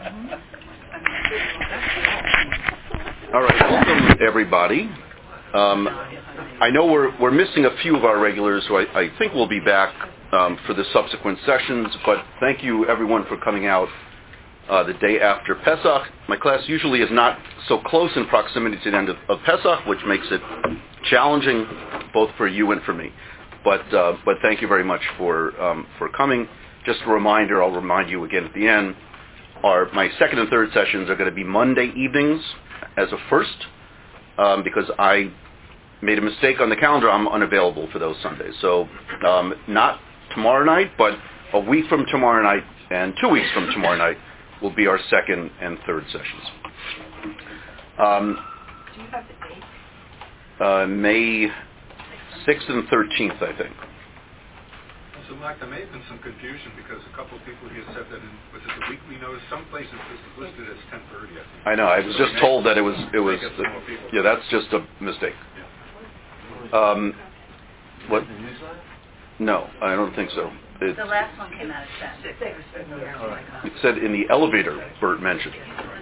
All right, welcome everybody. I know we're missing a few of our regulars, so I think we'll be back for the subsequent sessions, but thank you everyone for coming out the day after Pesach. My class usually is not so close in proximity to the end of Pesach, which makes it challenging both for you and for me. But thank you very much for coming. Just a reminder, I'll remind you again at the end, my second and third sessions are going to be Monday evenings as a first, because I made a mistake on the calendar. I'm unavailable for those Sundays. So not tomorrow night, but a week from tomorrow night and 2 weeks from tomorrow night will be our second and third sessions. Do you have the date? May 6th and 13th, I think. So, Mike, there may have been some confusion because a couple of people here said that was it the weekly notice? Some places this is listed as 10:30. I know. I was just told that it was. Yeah, that's just a mistake. What? No, I don't think so. The last one came out at 10. It said in the elevator, Bert mentioned.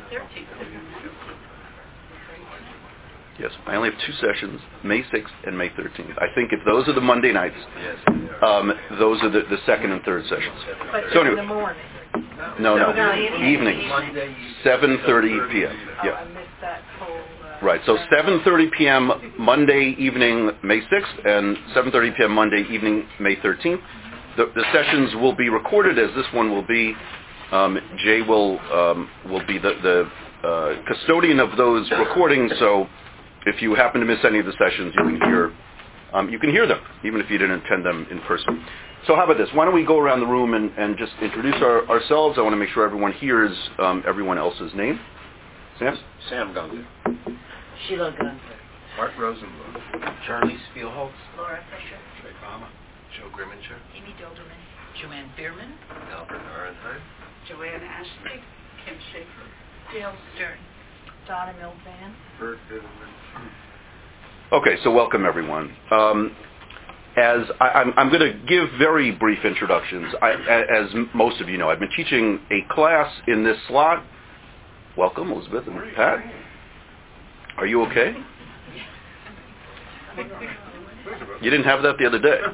Yes, I only have two sessions, May 6th and May 13th. I think if those are the Monday nights, those are the second and third sessions. But So anyway, in the morning. no, evenings, 7:30 p.m. I Yeah, missed that whole... right. So 7:30 p.m. Monday evening, May 6th, and 7:30 p.m. Monday evening, May 13th. The sessions will be recorded, as this one will be. Jay will be the custodian of those recordings. So if you happen to miss any of the sessions, you can hear them, even if you didn't attend them in person. So how about this? Why don't we go around the room and just introduce ourselves? I want to make sure everyone hears everyone else's name. Sam? Sam Gunther. Sheila Gunther. Art Rosenblum. Charlie Spielholtz. Laura Fisher. Jay Palmer. Joe Grimminger. Amy Doberman. Joanne Bierman. Albert Arenheim. Joanne Ashley. Kim Schaefer. Dale Stern. Donna Milvan. Bert Bitterman. Okay, so welcome everyone. As I'm going to give very brief introductions. As most of you know, I've been teaching a class in this slot. Welcome, Elizabeth and Pat. Are you okay? You didn't have that the other day.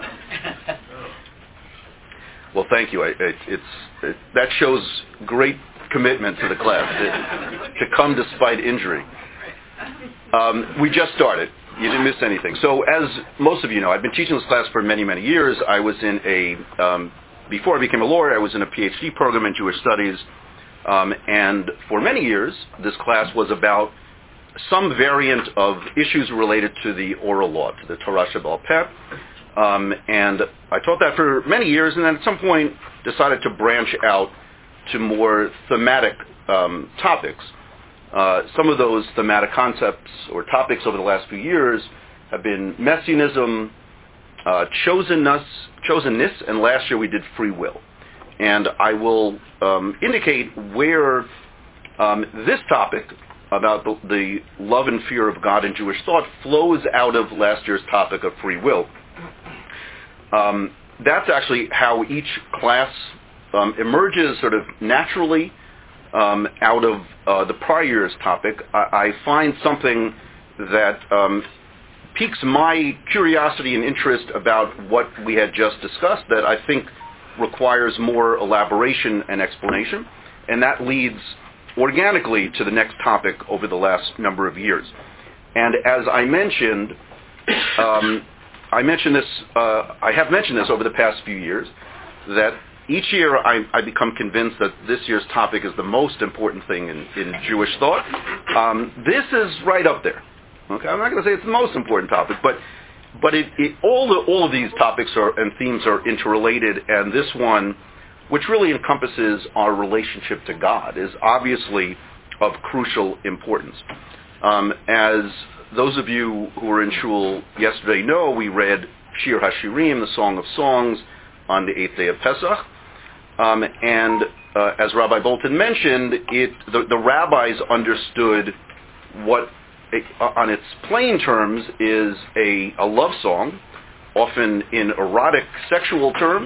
Well, thank you. That shows great commitment to the class to come despite injury. We just started. You didn't miss anything. So as most of you know, I've been teaching this class for many, many years. I was before I became a lawyer, I was in a PhD program in Jewish Studies. And for many years, this class was about some variant of issues related to the oral law, to the Torah Sheba'al Peh. And I taught that for many years, and then at some point decided to branch out to more thematic topics. Some of those thematic concepts or topics over the last few years have been messianism, chosenness, and last year we did free will. And I will indicate where this topic about the love and fear of God in Jewish thought flows out of last year's topic of free will. That's actually how each class emerges sort of naturally out of the prior year's topic. I find something that piques my curiosity and interest about what we had just discussed that I think requires more elaboration and explanation, and that leads organically to the next topic over the last number of years. And as I mentioned, I have mentioned this over the past few years, that each year I become convinced that this year's topic is the most important thing in Jewish thought. This is right up there. Okay, I'm not going to say it's the most important topic, but all of these topics and themes are interrelated, and this one, which really encompasses our relationship to God, is obviously of crucial importance. As those of you who were in shul yesterday know, we read Shir HaShirim, the Song of Songs, on the 8th day of Pesach. And as Rabbi Bolton mentioned, the rabbis understood what, on its plain terms, is a love song, often in erotic sexual terms,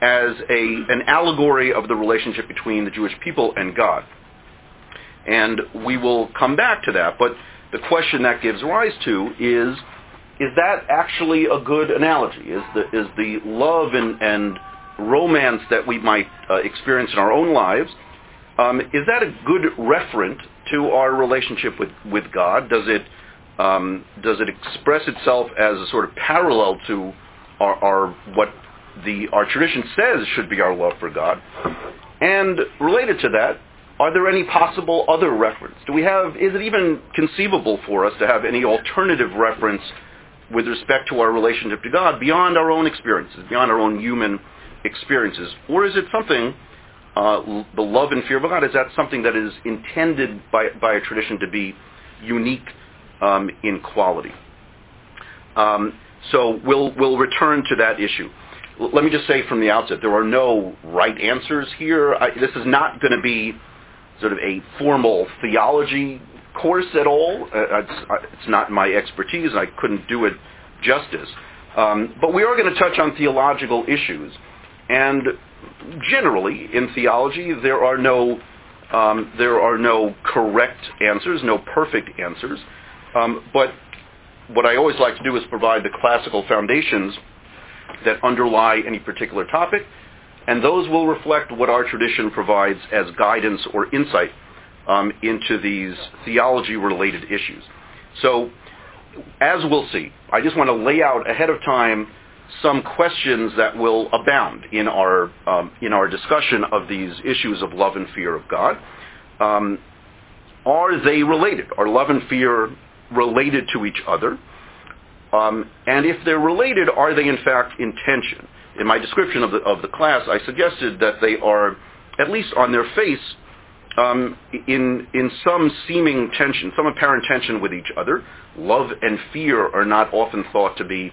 as an allegory of the relationship between the Jewish people and God. And we will come back to that, but the question that gives rise to is that actually a good analogy? Is the love and romance that we might experience in our own lives, is that a good referent to our relationship with God? Does it express itself as a sort of parallel to our tradition says should be our love for God? And related to that, are there any possible other reference? Is it even conceivable for us to have any alternative reference with respect to our relationship to God beyond our own experiences, beyond our own human experiences? Or is it something, the love and fear of God, is that something that is intended by a tradition to be unique in quality? So we'll return to that issue. Let me just say from the outset, there are no right answers here. This is not going to be sort of a formal theology course at all. It's not my expertise. I couldn't do it justice. But we are going to touch on theological issues. And generally, in theology, there are no correct answers, no perfect answers. But what I always like to do is provide the classical foundations that underlie any particular topic, and those will reflect what our tradition provides as guidance or insight into these theology-related issues. So, as we'll see, I just want to lay out ahead of time some questions that will abound in our discussion of these issues of love and fear of God. Are they related? Are love and fear related to each other? And if they're related, are they in fact in tension? In my description of the class, I suggested that they are, at least on their face, in some seeming tension, some apparent tension with each other. Love and fear are not often thought to be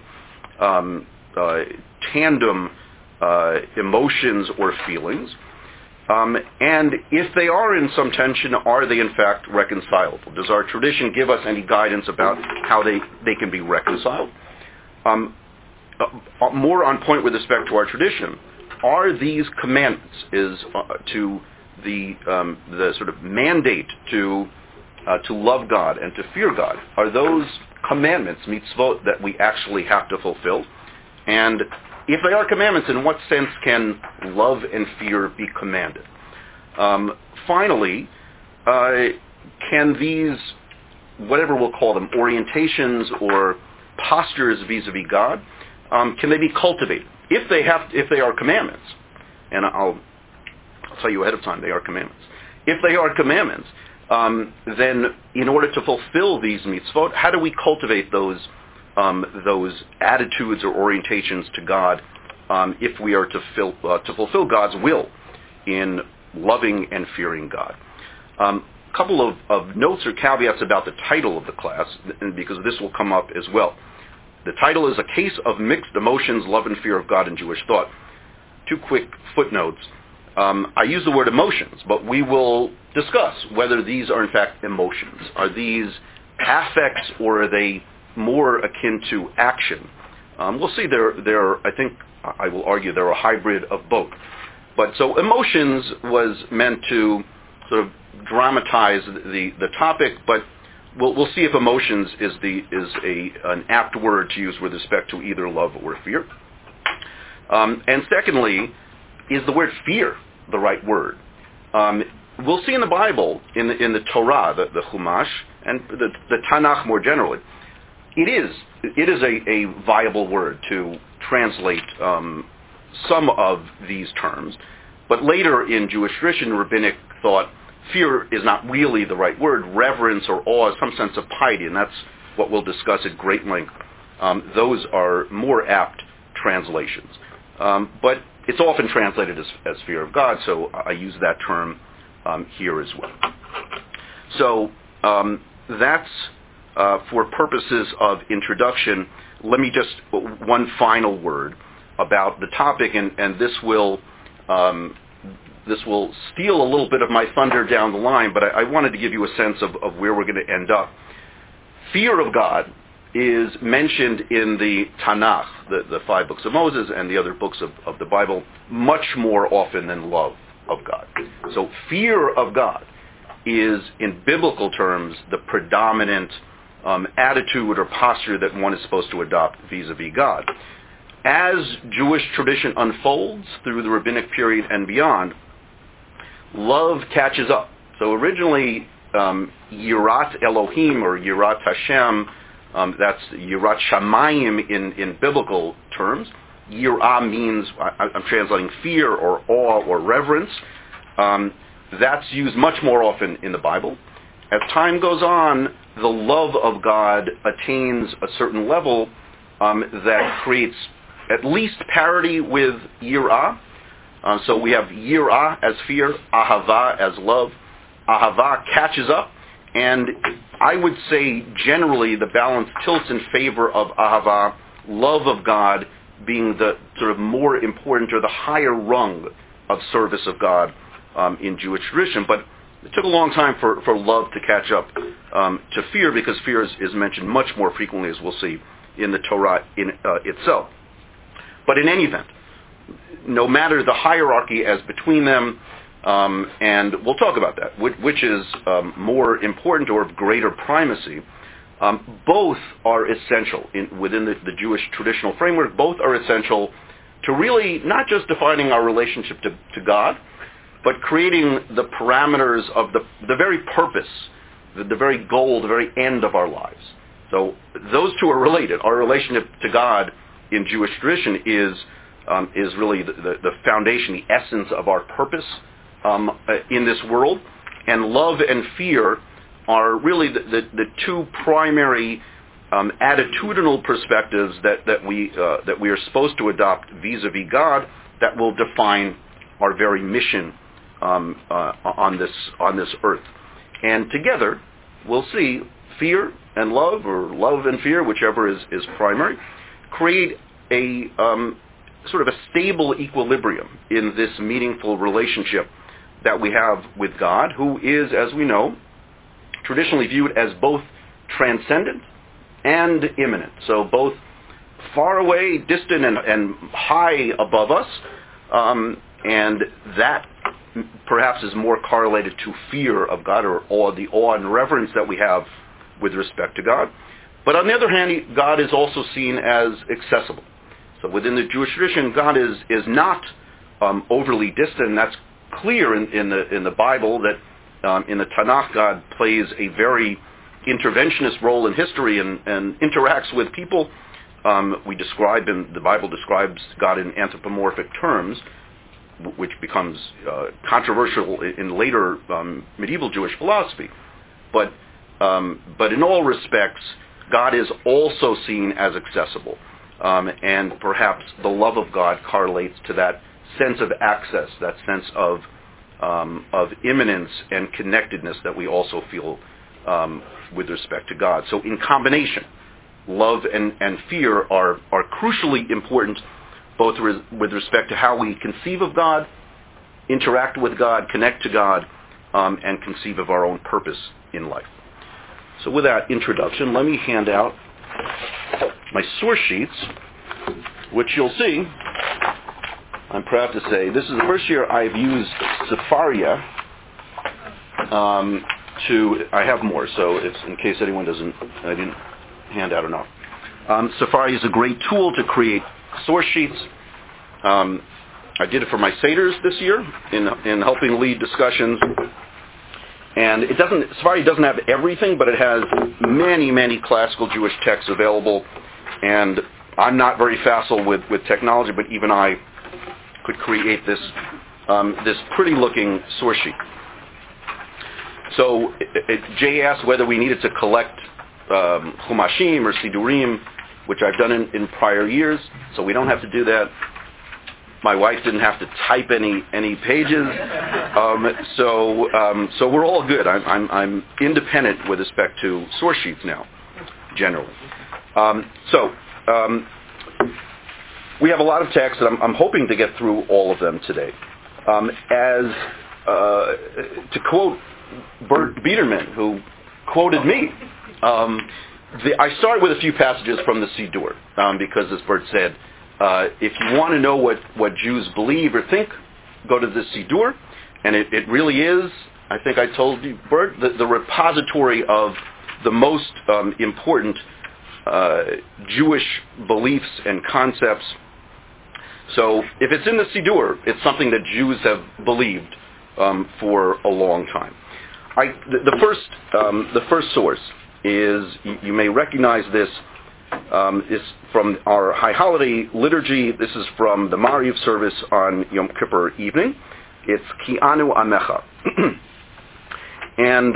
tandem emotions or feelings. And if they are in some tension, are they in fact reconcilable? Does our tradition give us any guidance about how they can be reconciled? More on point with respect to our tradition, are these commandments, to the sort of mandate to love God and to fear God, are those commandments, mitzvot, that we actually have to fulfill? And if they are commandments, in what sense can love and fear be commanded? Finally, can these, whatever we'll call them, orientations or postures vis-a-vis God, can they be cultivated? If they are commandments, and I'll tell you ahead of time, they are commandments. If they are commandments, then in order to fulfill these mitzvot, how do we cultivate those attitudes or orientations to God if we are to fulfill God's will in loving and fearing God? A couple of notes or caveats about the title of the class, because this will come up as well. The title is A Case of Mixed Emotions, Love and Fear of God in Jewish Thought. Two quick footnotes. I use the word emotions, but we will discuss whether these are in fact emotions. Are these affects, or are they more akin to action? We'll see. I think I will argue they're a hybrid of both. But so emotions was meant to sort of dramatize the topic, but we'll see if emotions is an apt word to use with respect to either love or fear. And secondly, is the word fear the right word? We'll see in the Bible, in the Torah, the Chumash, and the Tanakh more generally, it is a viable word to translate some of these terms. But later in Jewish tradition, rabbinic thought fear is not really the right word. Reverence or awe is some sense of piety, and that's what we'll discuss at great length. Those are more apt translations. But it's often translated as fear of God, so I use that term here as well. So that's for purposes of introduction. Let me just, one final word about the topic, and this will steal a little bit of my thunder down the line, but I wanted to give you a sense of where we're going to end up. Fear of God is mentioned in the Tanakh, the 5 books of Moses and the other books of the Bible, much more often than love of God. So fear of God is, in biblical terms, the predominant attitude or posture that one is supposed to adopt vis-a-vis God. As Jewish tradition unfolds through the rabbinic period and beyond, love catches up. So originally, Yirat Elohim or Yirat Hashem, that's Yirat Shamayim in biblical terms. Yirah means, I'm translating fear or awe or reverence. That's used much more often in the Bible. As time goes on, the love of God attains a certain level that creates at least parity with Yirah. So we have Yirah as fear, Ahava as love. Ahava catches up, and I would say generally the balance tilts in favor of Ahava, love of God being the sort of more important or the higher rung of service of God in Jewish tradition. But it took a long time for love to catch up to fear, because fear is mentioned much more frequently, as we'll see, in the Torah itself. But in any event, no matter the hierarchy as between them, and we'll talk about that, which is more important or of greater primacy, both are essential within the Jewish traditional framework. Both are essential to really not just defining our relationship to God, but creating the parameters of the very purpose, the very goal, the very end of our lives. So those two are related. Our relationship to God in Jewish tradition is really the foundation, the essence of our purpose in this world. And love and fear are really the two primary attitudinal perspectives that we are supposed to adopt vis-a-vis God, that will define our very mission on this earth. And together, we'll see fear and love, or love and fear, whichever is primary, create a sort of a stable equilibrium in this meaningful relationship that we have with God, who is, as we know, traditionally viewed as both transcendent and immanent. So both far away, distant, and high above us, and that perhaps is more correlated to fear of God, or the awe and reverence that we have with respect to God. But on the other hand, God is also seen as accessible. So within the Jewish tradition, God is not overly distant, and that's clear in the Bible, that in the Tanakh, God plays a very interventionist role in history and interacts with people. The Bible describes God in anthropomorphic terms, which becomes controversial in later medieval Jewish philosophy. But in all respects, God is also seen as accessible. And perhaps the love of God correlates to that sense of access, that sense of immanence and connectedness that we also feel with respect to God. So in combination, love and fear are crucially important, both with respect to how we conceive of God, interact with God, connect to God, and conceive of our own purpose in life. So with that introduction, let me hand out my source sheets, which you'll see, I'm proud to say, this is the first year I've used Sefaria. I have more, so it's in case anyone I didn't hand out enough. Sefaria is a great tool to create source sheets. I did it for my Seders this year in helping lead discussions. And Sefaria doesn't have everything, but it has many, many classical Jewish texts available. And I'm not very facile with technology, but even I could create this pretty looking source sheet. So Jay asked whether we needed to collect Chumashim or Sidurim, which I've done in prior years, so we don't have to do that. My wife didn't have to type any pages, so we're all good. I'm independent with respect to source sheets now, generally. We have a lot of texts, and I'm hoping to get through all of them today. To quote Bert Biederman, who quoted me, I start with a few passages from the Siddur, because as Bert said, if you want to know what Jews believe or think, go to the Siddur, and it really is, I think I told you, Bert, the repository of the most important Jewish beliefs and concepts. So if it's in the Siddur, it's something that Jews have believed for a long time. The first source is, you may recognize this, is from our High Holiday liturgy. This is from the Mariv service on Yom Kippur evening. It's Ki Anu Amecha. And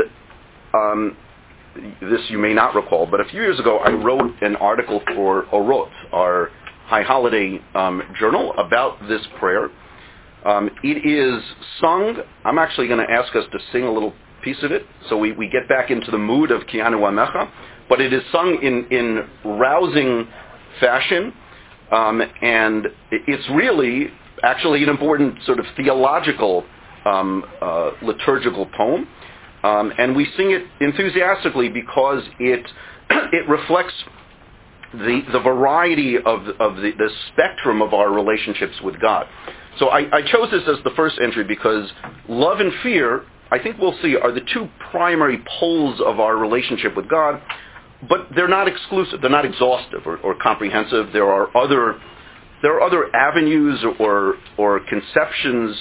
this you may not recall, but a few years ago I wrote an article for Orot, our High Holiday journal, about this prayer. It is sung. I'm actually going to ask us to sing a little piece of it, so we get back into the mood of Ki Anu Amecha, but it is sung in rousing fashion, and it's really actually an important sort of theological liturgical poem, and we sing it enthusiastically because it reflects the variety of the spectrum of our relationships with God. So I chose this as the first entry because love and fear, I think we'll see, are the two primary poles of our relationship with God, but they're not exclusive. They're not exhaustive or comprehensive. There are other avenues or conceptions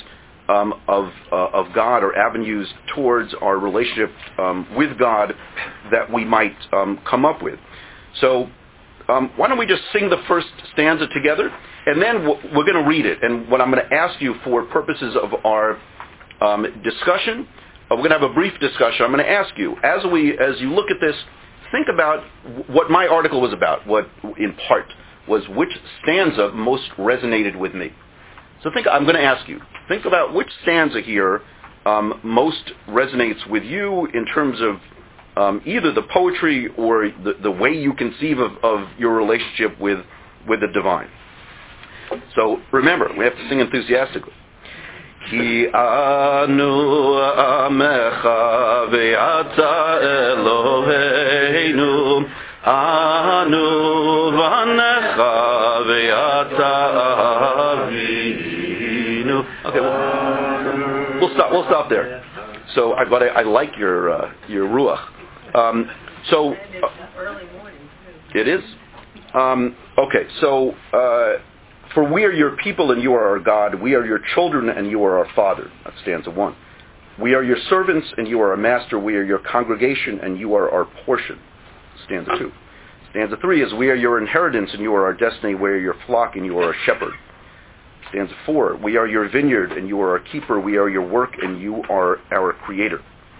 of God, or avenues towards our relationship with God that we might come up with. So why don't we just sing the first stanza together, and then we're going to read it. And what I'm going to ask you for purposes of our discussion, we're going to have a brief discussion. I'm going to ask you, as you look at this, think about what my article was about, what in part was which stanza most resonated with me. So I'm going to ask you, think about which stanza here most resonates with you in terms of either the poetry or the way you conceive of your relationship with the divine. So remember, we have to sing enthusiastically. Ki anu amecha ve'ata Eloheinu, anu vanecha ve'ata avinu. Okay, we'll stop there. So I like your ruach. Early morning too. It is. Okay, so for we are your people and you are our God. We are your children and you are our Father. That's stanza 1. We are your servants and you are our master. We are your congregation and you are our portion. Stanza 2. Stanza 3 is we are your inheritance and you are our destiny. We are your flock and you are our shepherd. Stanza 4. We are your vineyard and you are our keeper. We are your work and you are our creator.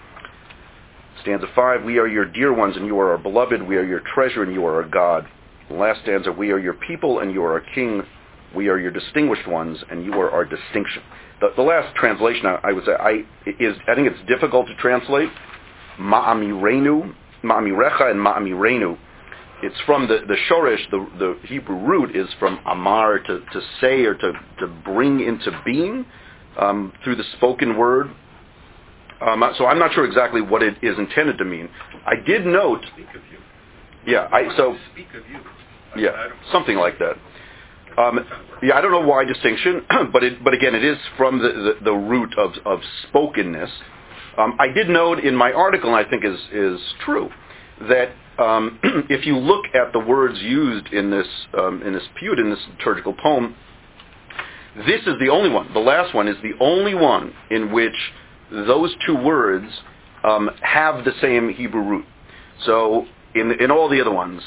Stanza 5. We are your dear ones and you are our beloved. We are your treasure and you are our God. The last stanza. We are your people and you are our king. We are your distinguished ones, and you are our distinction. The last translation, I would say, I think it's difficult to translate. Ma'amirenu, Ma'amirecha, and Ma'amirenu. It's from the Shoresh, the Hebrew root is from Amar, to say or to bring into being through the spoken word. So I'm not sure exactly what it is intended to mean. I did note. Speak of you. Yeah, Speak of you. Yeah, something like that. I don't know why distinction, but again, it is from the root of spokenness. I did note in my article, and I think is true, that if you look at the words used in this piyut, in this liturgical poem, this is the only one. The last one is the only one in which those two words have the same Hebrew root. So in all the other ones.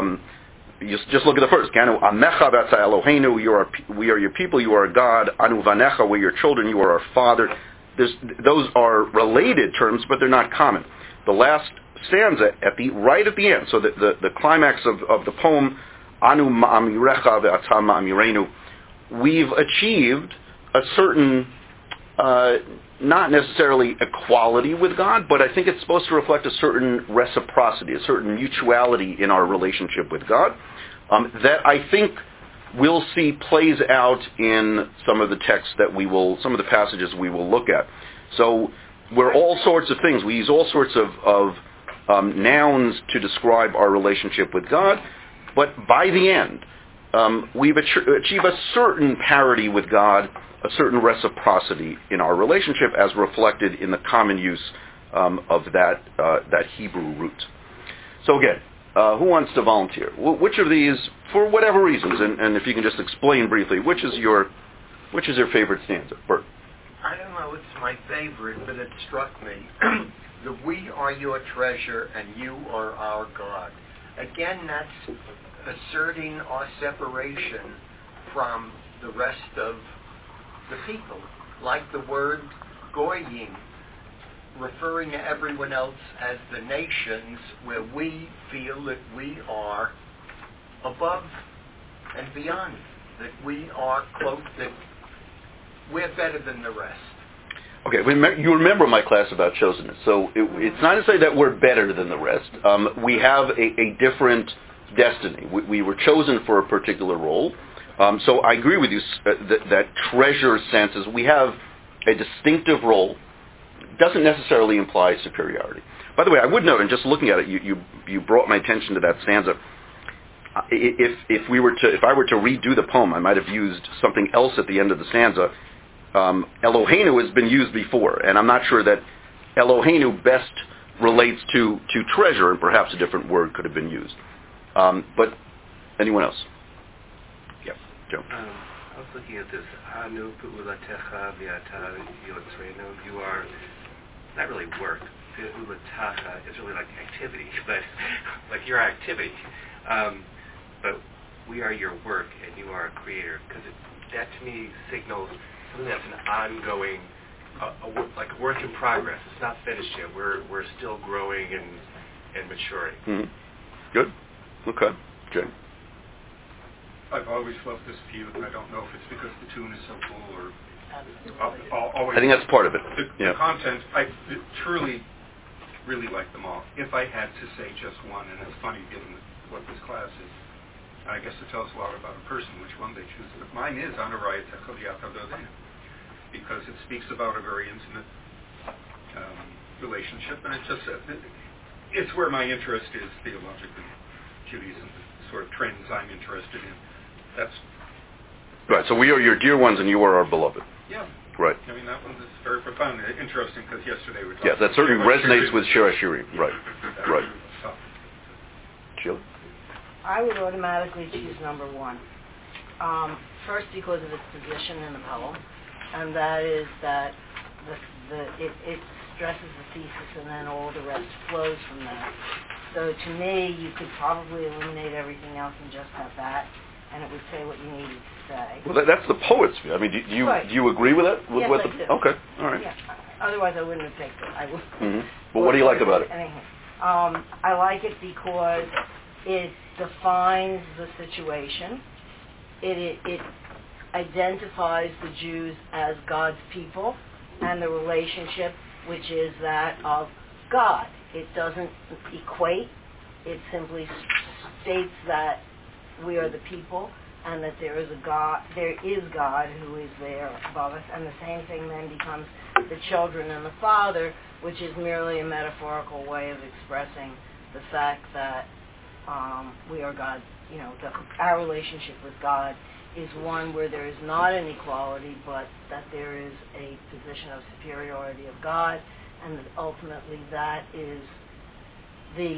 Just look at the first. Anu amecha v'ata Eloheinu, we are your people, you are God. Anu vanecha, we're your children, you are our Father. Those are related terms, but they're not common. The last stanza right at the end, so the climax of the poem, Anu ma'amirecha v'ata ma'amirenu, we've achieved a certain, not necessarily equality with God, but I think it's supposed to reflect a certain reciprocity, a certain mutuality in our relationship with God, that I think we'll see plays out in some of the texts some of the passages we will look at. So we're all sorts of things. We use all sorts of nouns to describe our relationship with God, but by the end, we've achieved a certain parity with God, a certain reciprocity in our relationship as reflected in the common use of that Hebrew root. So again, who wants to volunteer? Which of these, for whatever reasons, and if you can just explain briefly, which is your favorite stanza? Bert. I don't know, it's my favorite, but it struck me. The we are your treasure and you are our God. Again, that's asserting our separation from the rest of the people. Like the word goyim, referring to everyone else as the nations, where we feel that we are above and beyond, that we are close, that we're better than the rest. Okay, you remember my class about chosenness. So it's not to say that we're better than the rest. We have a different destiny. We were chosen for a particular role. So I agree with you that treasure sense is we have a distinctive role. Doesn't necessarily imply superiority. By the way, I would note, and just looking at it, you brought my attention to that stanza. If I were to redo the poem, I might have used something else at the end of the stanza. Eloheinu has been used before, and I'm not sure that Eloheinu best relates to treasure, and perhaps a different word could have been used. But anyone else? Yep, Joe. I was looking at this. Anu pu'ulatecha v'ata yotzreinu. You are not really work. Pu'ulatacha is really like activity, but like your activity. But we are your work, and you are a creator. Because that to me signals something that's an ongoing, like a work in progress. It's not finished yet. We're still growing and maturing. Mm-hmm. Good. Okay. Jay. I've always loved this view, and I don't know if it's because the tune is so cool or... I think that's part of it. The content, I truly really like them all. If I had to say just one, and it's funny given what this class is, I guess it tells a lot about a person which one they choose. But mine is Anurayatech Yatavdodena, because it speaks about a very intimate relationship, and it's where my interest is theologically. Judaism, the sort of trends I'm interested in. That's right. So we are your dear ones, and you are our beloved. Yeah. Right. I mean, that one is very profound, interesting, because yesterday we talked. Yes, that certainly resonates with Shir HaShirim. Right. Right. Sheila? I would automatically choose number one. First, because of its position in the poem, and that is that it stresses the thesis, and then all the rest flows from that. So to me, you could probably eliminate everything else and just have that, and it would say what you needed to say. Well, that's the poet's view. I mean, do you agree with that? Yes, I do. Okay, all right. Yeah. Otherwise, I wouldn't have picked it. I would. Mm-hmm. Well, what do you like about it? I like it because it defines the situation. It identifies the Jews as God's people and the relationship, which is that of God. It doesn't equate. It simply states that we are the people and that there is God who is there above us. And the same thing then becomes the children and the Father, which is merely a metaphorical way of expressing the fact that we are God. You know, our relationship with God is one where there is not an equality, but that there is a position of superiority of God, and that ultimately that is the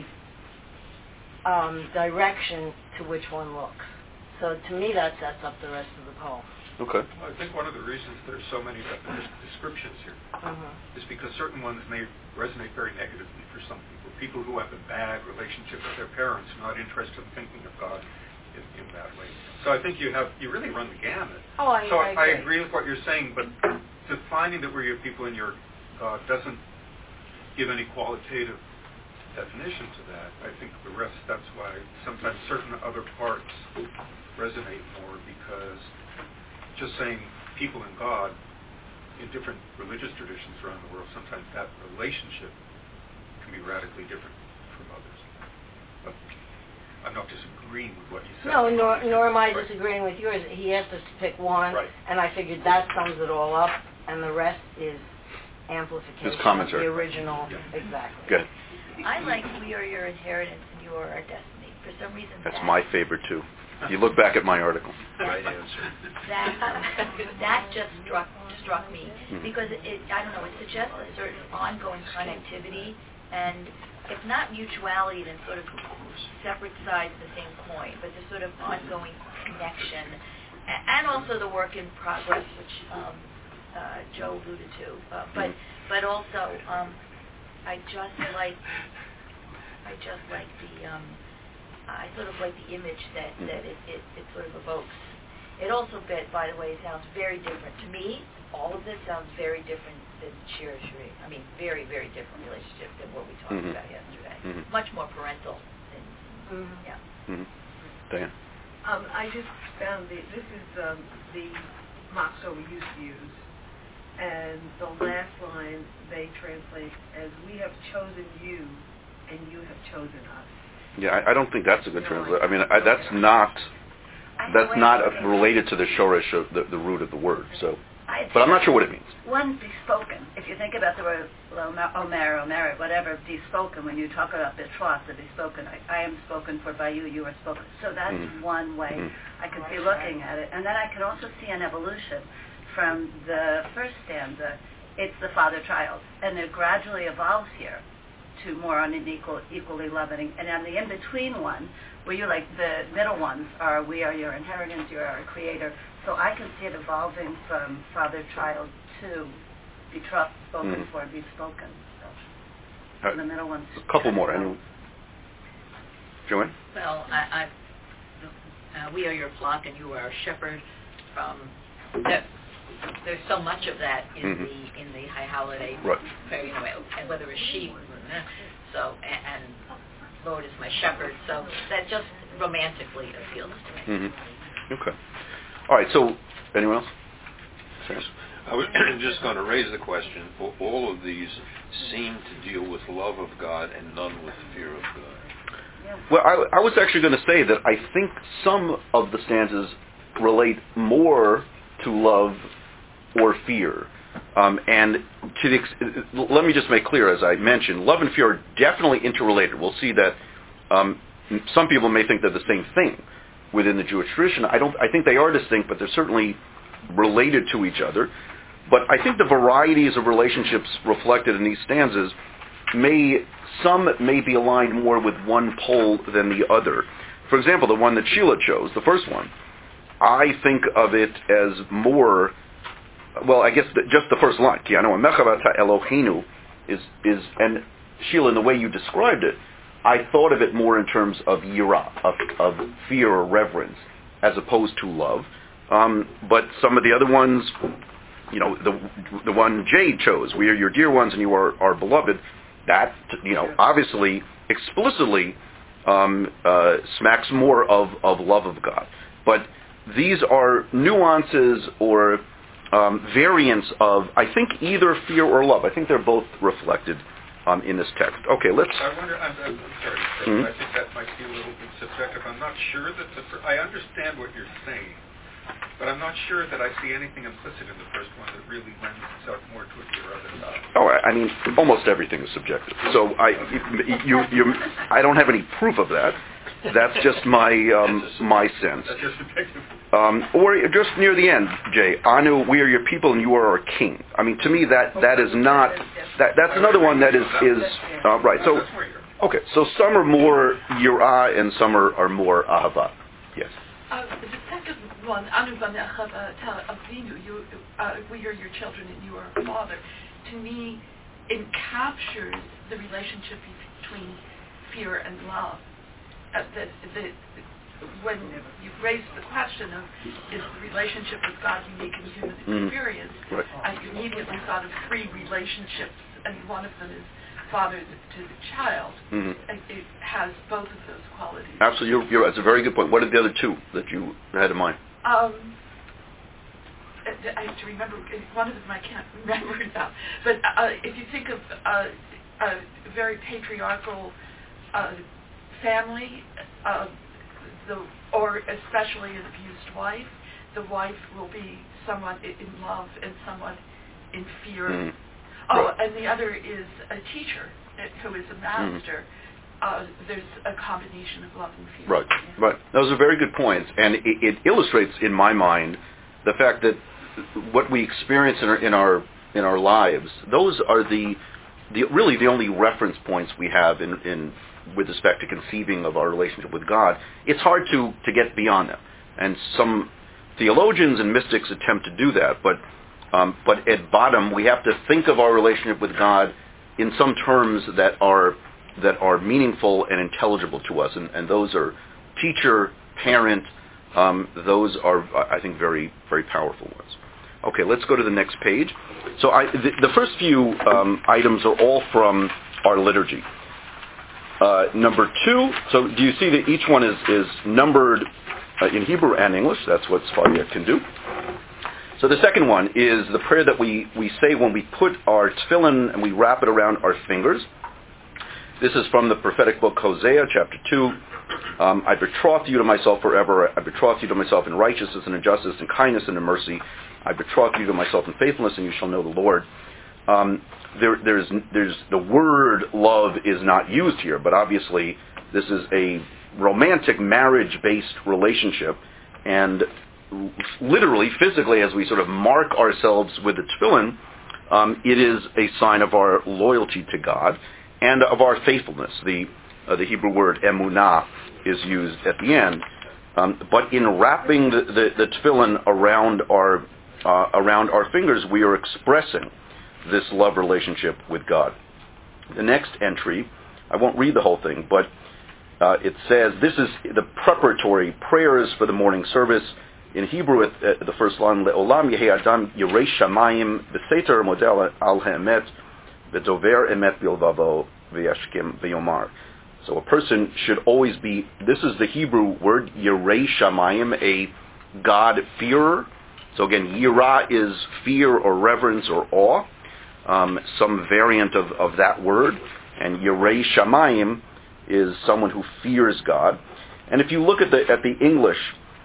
direction to which one looks. So to me, that sets up the rest of the poem. Okay. Well, I think one of the reasons there's so many descriptions here is because certain ones may resonate very negatively for some people. People who have a bad relationship with their parents, not interested in thinking of God in that way. So I think you really run the gamut. I agree with what you're saying, but defining that we're your people and your God doesn't give any qualitative definition to that. I think the rest, that's why sometimes certain other parts resonate more, because just saying people and God in different religious traditions around the world, sometimes that relationship can be radically different from others. But I'm not disagreeing with what you said. No, nor am I disagreeing with yours. He asked us to pick one, and I figured that sums it all up, and the rest is amplification His commentary. of the original. Yeah. Exactly. Good. I like "We are your inheritance and you are our destiny." For some reason, That's my favorite too. You look back at my article. Right answer. That just struck me because I don't know, it suggests a certain ongoing connectivity and if not mutuality, then sort of separate sides of the same coin, but this sort of ongoing connection, and also the work in progress, which Joe alluded to. But also, I sort of like the image that it sort of evokes. It also, by the way, sounds very different to me. All of this sounds very different than Shira Shri. I mean, very, very different relationship than what we talked about yesterday. Much more parental. Diane? I just found this is the motto we used to use, and the last line they translate as "We have chosen you, and you have chosen us." Yeah, I don't think that's a good translation. I mean, that's not related to the shoresh of the root of the word. So, but I'm not sure what it means. One, bespoken. If you think about the word omer, whatever, bespoken, when you talk about betroth, the bespoken, I am spoken for by you, you are spoken. So that's one way I could be looking at it. And then I can also see an evolution from the first stanza. It's the father-child. And it gradually evolves here to more on an equally loving. And on the in-between one, where you like the middle ones are, we are your inheritance, you are our creator. So I can see it evolving from father-child to betrothed, spoken for, bespoken. So the middle ones. A couple more. Joanne? Well, we are your flock and you are our shepherd. There's so much of that in the high holiday, right. And whether it's sheep, and Lord is my shepherd. So that just romantically appeals to me. Okay. All right. So, anyone else? Yes. I was just going to raise the question. All of these seem to deal with love of God and none with fear of God. Well, I was actually going to say that I think some of the stanzas relate more to love or fear. And let me just make clear, as I mentioned, love and fear are definitely interrelated. We'll see that some people may think they're the same thing within the Jewish tradition. I think they are distinct, but they're certainly related to each other. But I think the varieties of relationships reflected in these stanzas may be aligned more with one pole than the other. For example, the one that Sheila chose, the first one, I think of it as more, well, I guess just the first line, Ki anu amecha v'ata Eloheinu, is, and Sheila, in the way you described it, I thought of it more in terms of yira, of fear or reverence, as opposed to love. But some of the other ones, the one Jade chose, we are your dear ones and you are our beloved, that, obviously, explicitly smacks more of love of God. But these are nuances or variants of, I think, either fear or love. I think they're both reflected in this text. Okay, let's... I wonder, I'm sorry, I think that might be a little bit subjective. I'm not sure that I understand what you're saying, but I'm not sure that I see anything implicit in the first one that really lends itself more to a fear of God. Oh, I mean, almost everything is subjective. So I don't have any proof of that. That's just my sense. That's just subjective. Or just near the end, Jay, Anu, we are your people and you are our king. I mean, to me, that is not... That's another one that is right. So, okay, so some are more yirah and some are more ahava. Yes. The second one, Anu Banecha Avinu, we are your children and you are our father, to me, it captures the relationship between fear and love. When you raised the question of is the relationship with God unique in human experience, right. I immediately thought of three relationships, and one of them is father to the child. It has both of those qualities. Absolutely, you're right. It's a very good point. What are the other two that you had in mind? I have to remember, one of them I can't remember now. But if you think of a very patriarchal family, or especially an abused wife, the wife will be somewhat in love and somewhat in fear. Oh, and the other is a teacher who is a master. There's a combination of love and fear. Right, right. Those are very good points, and it illustrates, in my mind, the fact that what we experience in our lives, those are really the only reference points we have in with respect to conceiving of our relationship with God. It's hard to get beyond them, and some theologians and mystics attempt to do that, but at bottom we have to think of our relationship with God in some terms that are meaningful and intelligible to us, and those are teacher, parent. Those are, I think, very, very powerful ones. Okay, let's go to the next page. So the first few items are all from our liturgy. Number 2, so do you see that each one is numbered in Hebrew and English? That's what Sfaria can do. So the second one is the prayer that we say when we put our tefillin and we wrap it around our fingers. This is from the prophetic book Hosea, chapter 2. I betroth you to myself forever. I betroth you to myself in righteousness and in justice and kindness and in mercy. I betroth you to myself in faithfulness, and you shall know the Lord. There's the word love is not used here, but obviously this is a romantic marriage-based relationship, and literally, physically, as we sort of mark ourselves with the tefillin, it is a sign of our loyalty to God and of our faithfulness. The Hebrew word emunah is used at the end, but in wrapping the tefillin around our fingers, we are expressing this love relationship with God. The next entry, I won't read the whole thing, but it says, this is the preparatory prayers for the morning service. In Hebrew, the first line, Le'olam Yehei Adam Yirei Shamayim V'seter Model Al Ha'emet V'dover Emet Bilvavo V'yashkim V'yomar. So a person should always be, this is the Hebrew word, Yirei Shamayim, a God-fearer. So again, Yirah is fear or reverence or awe, some variant of that word. And Yirei Shamayim is someone who fears God. And if you look at the English,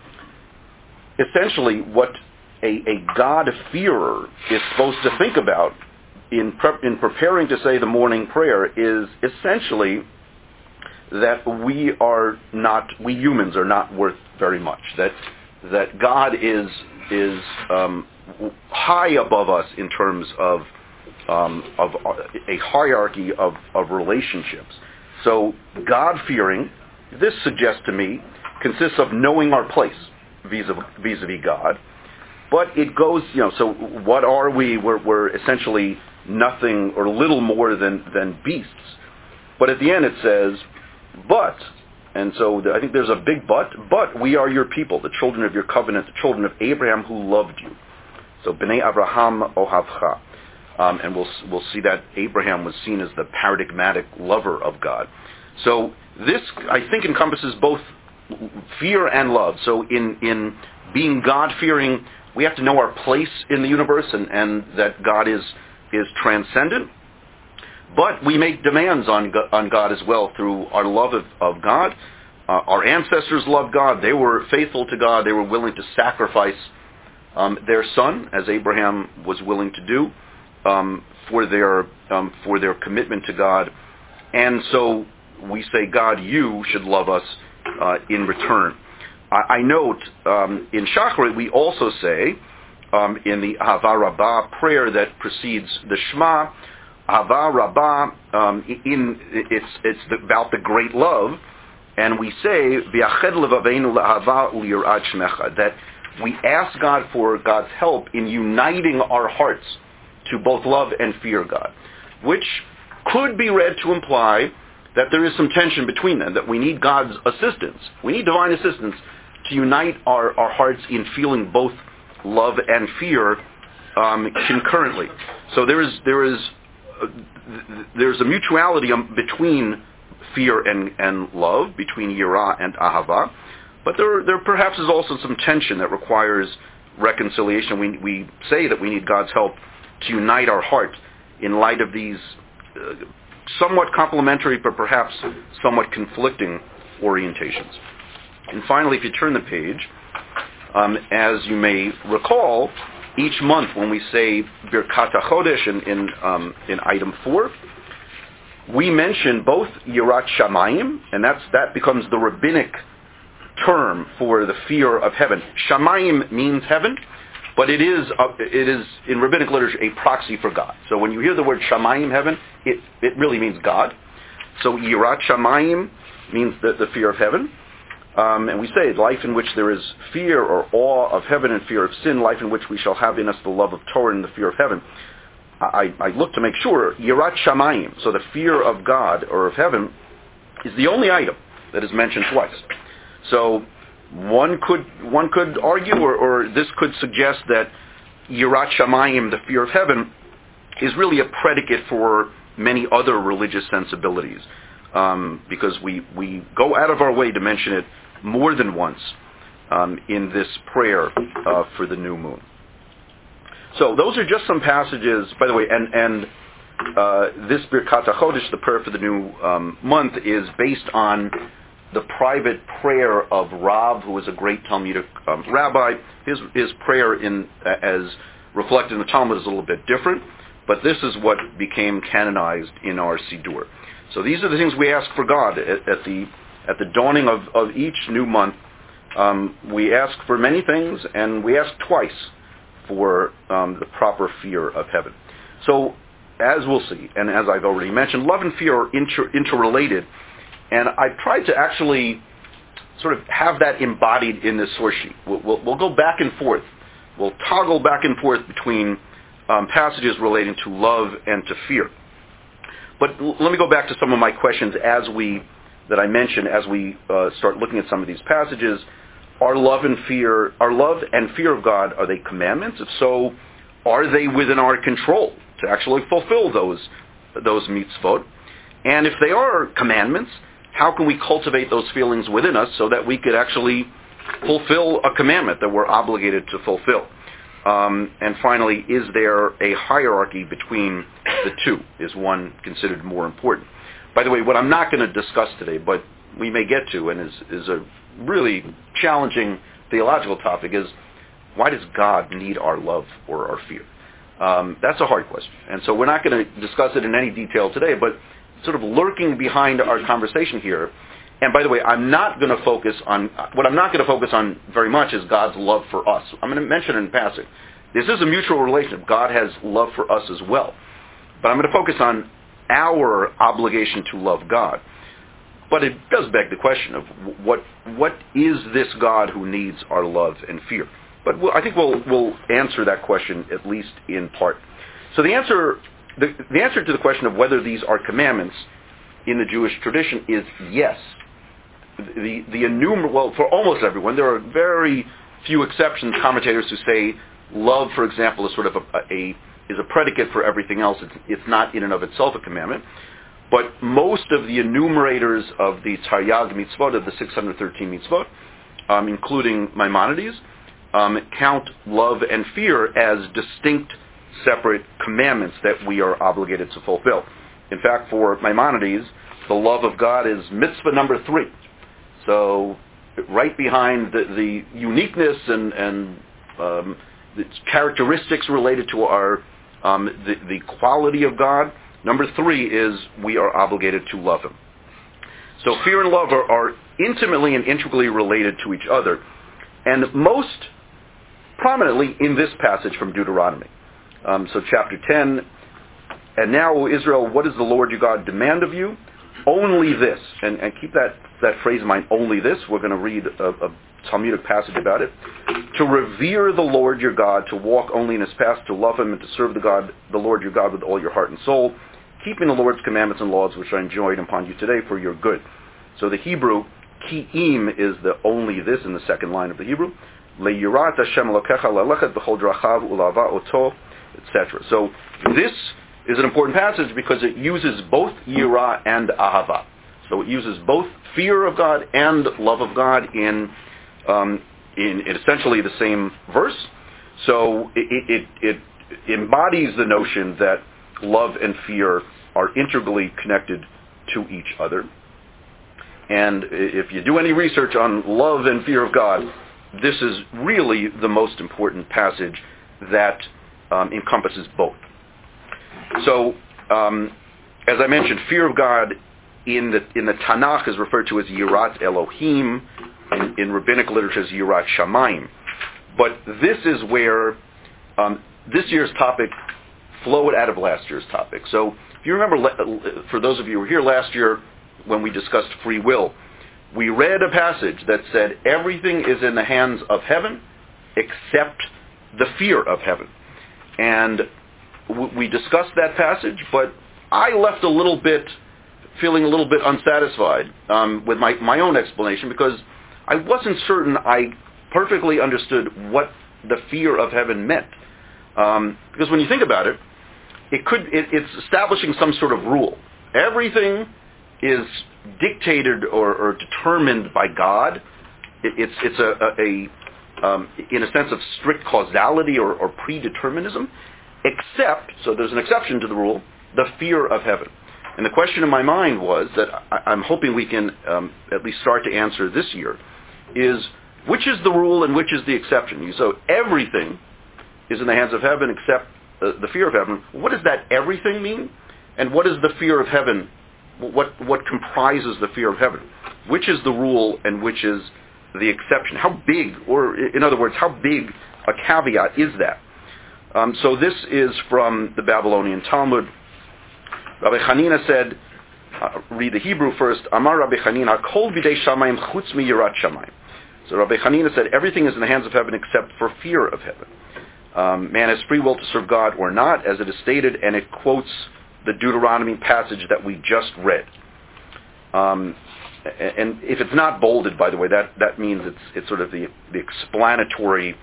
essentially what a God-fearer is supposed to think about in preparing to say the morning prayer is essentially that we humans are not worth very much. That God is high above us in terms of a hierarchy of relationships. So God-fearing, this suggests to me, consists of knowing our place vis-a-vis God. But it goes, so what are we? We're essentially nothing or little more than beasts. But at the end it says, but, and so I think there's a big but we are your people, the children of your covenant, the children of Abraham who loved you. So B'nai Avraham Ohavcha. And we'll see that Abraham was seen as the paradigmatic lover of God. So this, I think, encompasses both fear and love. So in being God-fearing, we have to know our place in the universe and that God is transcendent. But we make demands on God as well through our love of God. Our ancestors loved God. They were faithful to God. They were willing to sacrifice their son, as Abraham was willing to do, for their commitment to God. And so we say, God, you should love us in return. I note in Shacharit we also say in the Ahava Rabbah prayer that precedes the Shema, Ahava Rabbah, it's about the great love, and we say V'yached levaveinu la'ahava u'yirad shmecha, that we ask God for God's help in uniting our hearts to both love and fear God, which could be read to imply that there is some tension between them, that we need God's assistance. We need divine assistance to unite our hearts in feeling both love and fear concurrently. So there's a mutuality between fear and love, between Yirah and Ahava, but there perhaps is also some tension that requires reconciliation. We say that we need God's help to unite our heart in light of these somewhat complementary but perhaps somewhat conflicting orientations. And finally, if you turn the page, as you may recall, each month when we say Birkat HaChodesh in item 4, we mention both Yirat Shamayim, and that becomes the rabbinic term for the fear of heaven. Shamayim means heaven, but it is in rabbinic literature a proxy for God. So when you hear the word Shamayim, heaven, it really means God. So Yirat Shamayim means the fear of heaven. And we say, life in which there is fear or awe of heaven and fear of sin, life in which we shall have in us the love of Torah and the fear of heaven. I look to make sure, Yirat Shamayim, so the fear of God or of heaven, is the only item that is mentioned twice. So one could argue, or this could suggest that Yirat Shamayim, the fear of heaven, is really a predicate for many other religious sensibilities, because we go out of our way to mention it more than once in this prayer for the new moon. So those are just some passages, by the way, and this Birkat HaChodesh, the prayer for the new month, is based on the private prayer of Rav, who was a great Talmudic rabbi. His prayer, as reflected in the Talmud, is a little bit different, but this is what became canonized in our Siddur. So these are the things we ask for God at the dawning of each new month. We ask for many things, and we ask twice for the proper fear of heaven. So, as we'll see, and as I've already mentioned, love and fear are interrelated, and I've tried to actually sort of have that embodied in this source sheet. We'll go back and forth. We'll toggle back and forth between passages relating to love and to fear. But let me go back to some of my questions that I mentioned as we start looking at some of these passages. Are love and fear of God, are they commandments? If so, are they within our control to actually fulfill those mitzvot? And if they are commandments, how can we cultivate those feelings within us so that we could actually fulfill a commandment that we're obligated to fulfill? And finally, is there a hierarchy between the two? Is one considered more important? By the way, what I'm not going to discuss today, but we may get to, and is a really challenging theological topic, is why does God need our love or our fear? That's a hard question. And so we're not going to discuss it in any detail today, but sort of lurking behind our conversation here. And by the way, what I'm not going to focus on very much is God's love for us. I'm going to mention it in passing. This is a mutual relationship. God has love for us as well. But I'm going to focus on our obligation to love God. But it does beg the question of what is this God who needs our love and fear? But I think we'll answer that question at least in part. So the answer to the question of whether these are commandments in the Jewish tradition is yes. For almost everyone, there are very few exceptions. Commentators who say love, for example, is sort of is a predicate for everything else. It's not in and of itself a commandment. But most of the enumerators of the Taryag mitzvot, of the 613 mitzvot, including Maimonides, count love and fear as distinct, separate commandments that we are obligated to fulfill. In fact, for Maimonides, the love of God is mitzvah number 3. So right behind the uniqueness and the characteristics related to our the quality of God, number 3 is we are obligated to love Him. So fear and love are intimately and integrally related to each other, and most prominently in this passage from Deuteronomy. So chapter 10, and now, O Israel, what does the Lord your God demand of you? Only this. And keep that phrase in mind, only this. We're going to read a Talmudic passage about it. To revere the Lord your God, to walk only in His paths, to love Him, and to serve the Lord your God with all your heart and soul, keeping the Lord's commandments and laws which I enjoined upon you today for your good. So the Hebrew, ki'im, is the only this in the second line of the Hebrew. Le'yirat Hashem Elokecha lelechet b'chol drachav u'la'ava oto, etc. So this is an important passage because it uses both yirah and ahava. So it uses both fear of God and love of God in essentially the same verse. So it embodies the notion that love and fear are integrally connected to each other. And if you do any research on love and fear of God, this is really the most important passage that encompasses both. So, as I mentioned, fear of God in the Tanakh is referred to as Yirat Elohim, in rabbinic literature as Yirat Shamayim. But this is where this year's topic flowed out of last year's topic. So if you remember, for those of you who were here last year when we discussed free will, we read a passage that said everything is in the hands of heaven except the fear of heaven. And we discussed that passage, but I left feeling a little bit unsatisfied with my own explanation, because I wasn't certain I perfectly understood what the fear of heaven meant. Because when you think about it, it's establishing some sort of rule. Everything is dictated or determined by God. It's in a sense of strict causality or predeterminism, except, so there's an exception to the rule, the fear of heaven. And the question in my mind was, that I'm hoping we can at least start to answer this year, is which is the rule and which is the exception? So everything is in the hands of heaven except the fear of heaven. What does that everything mean? And what is the fear of heaven? What comprises the fear of heaven? Which is the rule and which is the exception? How big, or in other words, how big a caveat is that? So this is from the Babylonian Talmud. Rabbi Hanina said, read the Hebrew first, Amar Rabbi Hanina, Kol bidei shamayim chutz mi yirat shamayim. So Rabbi Hanina said, everything is in the hands of heaven except for fear of heaven. Man has free will to serve God or not, as it is stated, and it quotes the Deuteronomy passage that we just read. And if it's not bolded, by the way, that means it's sort of the explanatory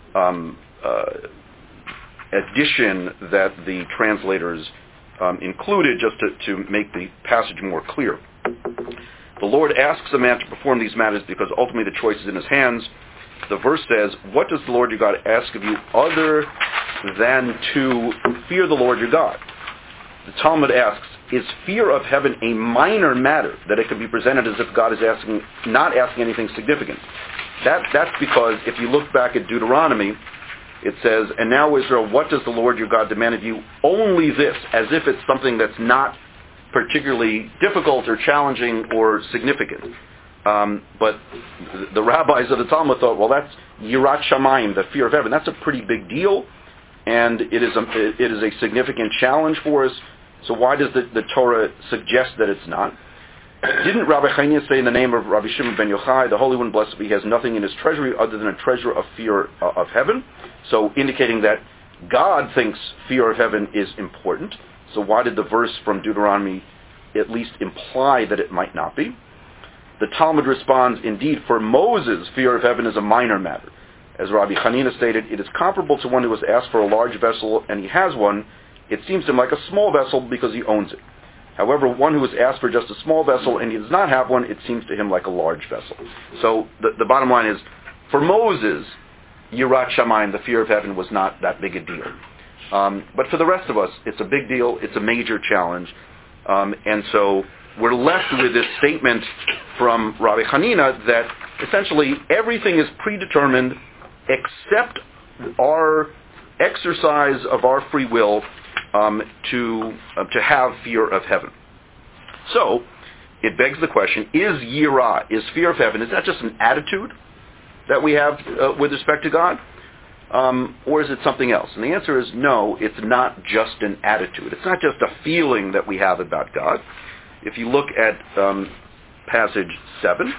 addition that the translators included just to make the passage more clear. The Lord asks a man to perform these matters because ultimately the choice is in his hands. The verse says, what does the Lord your God ask of you other than to fear the Lord your God? The Talmud asks, is fear of heaven a minor matter that it can be presented as if God is not asking anything significant? That's because if you look back at Deuteronomy, it says, and now Israel, what does the Lord your God demand of you? Only this, as if it's something that's not particularly difficult or challenging or significant. But the rabbis of the Talmud thought, well, that's Yirat Shamayim, the fear of heaven. That's a pretty big deal, and it is a significant challenge for us. So why does the Torah suggest that it's not? Didn't Rabbi Hanina say in the name of Rabbi Shimon ben Yochai, the Holy One, blessed be, he has nothing in his treasury other than a treasure of fear of heaven? So indicating that God thinks fear of heaven is important. So why did the verse from Deuteronomy at least imply that it might not be? The Talmud responds, indeed, for Moses, fear of heaven is a minor matter. As Rabbi Hanina stated, it is comparable to one who has asked for a large vessel and he has one. It seems to him like a small vessel because he owns it. However, one who has asked for just a small vessel and he does not have one, it seems to him like a large vessel. So the bottom line is, for Moses, Yirat Shamayim, the fear of heaven, was not that big a deal. But for the rest of us, it's a big deal. It's a major challenge. And so we're left with this statement from Rabbi Hanina that essentially everything is predetermined except our exercise of our free will to have fear of heaven. So it begs the question, is yirah, is fear of heaven, is that just an attitude that we have with respect to God? Or is it something else? And the answer is no, it's not just an attitude. It's not just a feeling that we have about God. If you look at passage 7,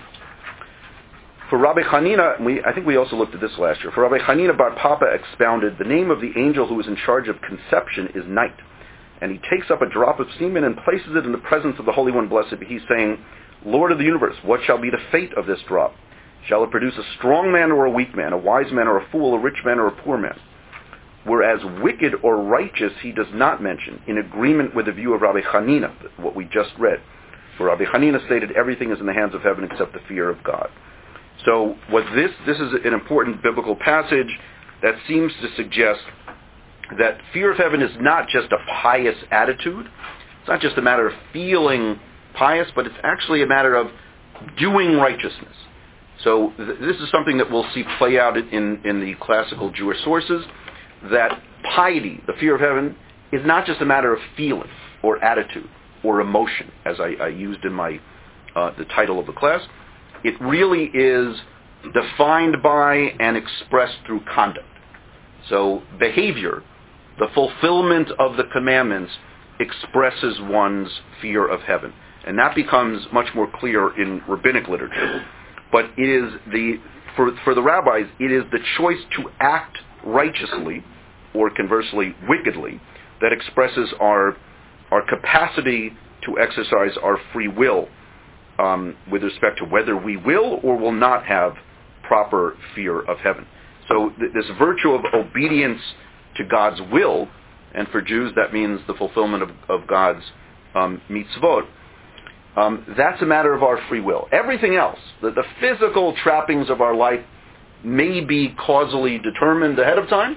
for Rabbi Hanina, I think we also looked at this last year, for Rabbi Hanina Bar Papa expounded, the name of the angel who is in charge of conception is Night. And he takes up a drop of semen and places it in the presence of the Holy One, blessed be he, saying, Lord of the universe, what shall be the fate of this drop? Shall it produce a strong man or a weak man, a wise man or a fool, a rich man or a poor man? Whereas wicked or righteous he does not mention, in agreement with the view of Rabbi Hanina, what we just read. For Rabbi Hanina stated, everything is in the hands of heaven except the fear of God. So this is an important biblical passage that seems to suggest that fear of heaven is not just a pious attitude. It's not just a matter of feeling pious, but it's actually a matter of doing righteousness. So this is something that we'll see play out in the classical Jewish sources. that piety, the fear of heaven, is not just a matter of feeling or attitude or emotion, as I used in my the title of the class. It really is defined by and expressed through conduct. So behavior, the fulfillment of the commandments, expresses one's fear of heaven. And that becomes much more clear in rabbinic literature. But it is for the rabbis, it is the choice to act righteously, or conversely, wickedly, that expresses our capacity to exercise our free will with respect to whether we will or will not have proper fear of heaven. So this virtue of obedience to God's will, and for Jews that means the fulfillment of God's mitzvot, that's a matter of our free will. Everything else, the physical trappings of our life, may be causally determined ahead of time,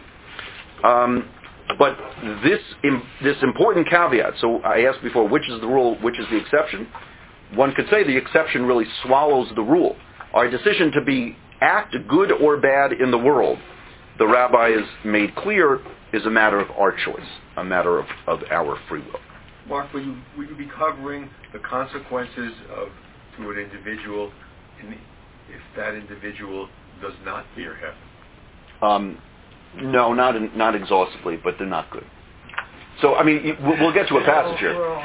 but this important caveat, so I asked before, which is the rule, which is the exception? One could say the exception really swallows the rule. Our decision to act good or bad in the world, the rabbis made clear, is a matter of our choice, a matter of our free will. Mark, will you be covering the consequences to an individual if that individual does not fear heaven? No, not exhaustively, but they're not good. So, I mean, we'll get to a passage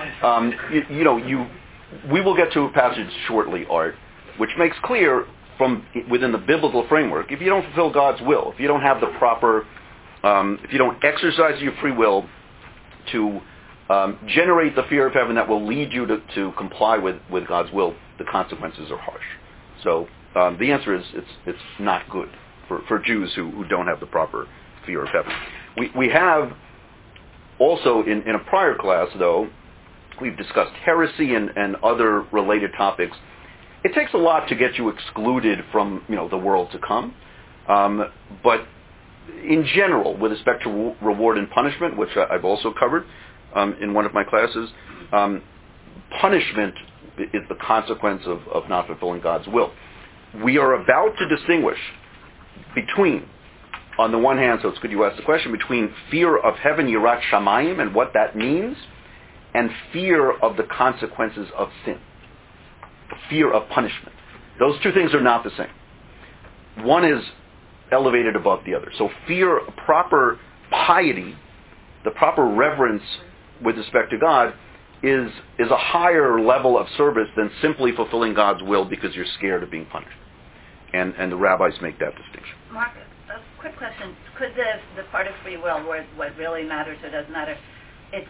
here. We will get to a passage shortly, Art, which makes clear from within the biblical framework, if you don't fulfill God's will, if you don't have the proper, if you don't exercise your free will to generate the fear of heaven that will lead you to comply with God's will, the consequences are harsh. So the answer is it's not good for Jews who don't have the proper fear of heaven. We have also in a prior class, though, we've discussed heresy and other related topics. It takes a lot to get you excluded from the world to come, but in general, with respect to reward and punishment, which I've also covered in one of my classes, punishment is the consequence of not fulfilling God's will. We are about to distinguish between, on the one hand, so it's good you asked the question, between fear of heaven, yirat shamayim, and what that means, and fear of the consequences of sin, fear of punishment. Those two things are not the same. One is elevated above the other. So fear, proper piety, the proper reverence with respect to God, is a higher level of service than simply fulfilling God's will because you're scared of being punished. And the rabbis make that distinction. Mark, a quick question. Could the part of free will, where what really matters or doesn't matter, it's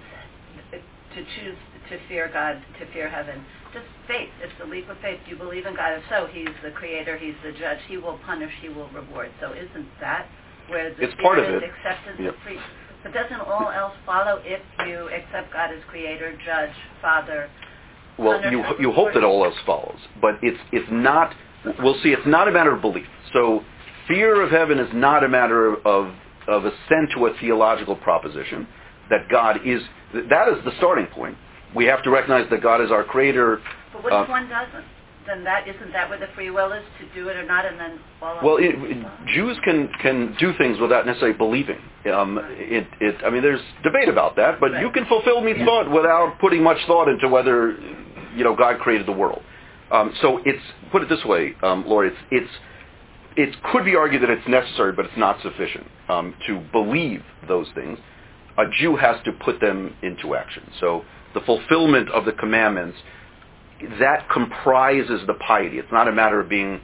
to choose to fear God, to fear heaven, just faith. It's the leap of faith. You believe in God. If so, He's the Creator. He's the Judge. He will punish. He will reward. So isn't that where the it's part of it. Acceptance Yep. of free? But doesn't all else follow if you accept God as Creator, Judge, Father? Well, you hope that all else follows, but it's not. We'll see. It's not a matter of belief. So fear of heaven is not a matter of assent to a theological proposition that God is. That is the starting point. We have to recognize that God is our Creator. But what if one doesn't? Then isn't that where the free will is, to do it or not, and then follow? Well, Jews can do things without necessarily believing. I mean, there's debate about that, but you can fulfill mitzvot without putting much thought into whether God created the world. So it's, put it this way, Laura, it could be argued that it's necessary, but it's not sufficient to believe those things. A Jew has to put them into action. So the fulfillment of the commandments, that comprises the piety. It's not a matter of being.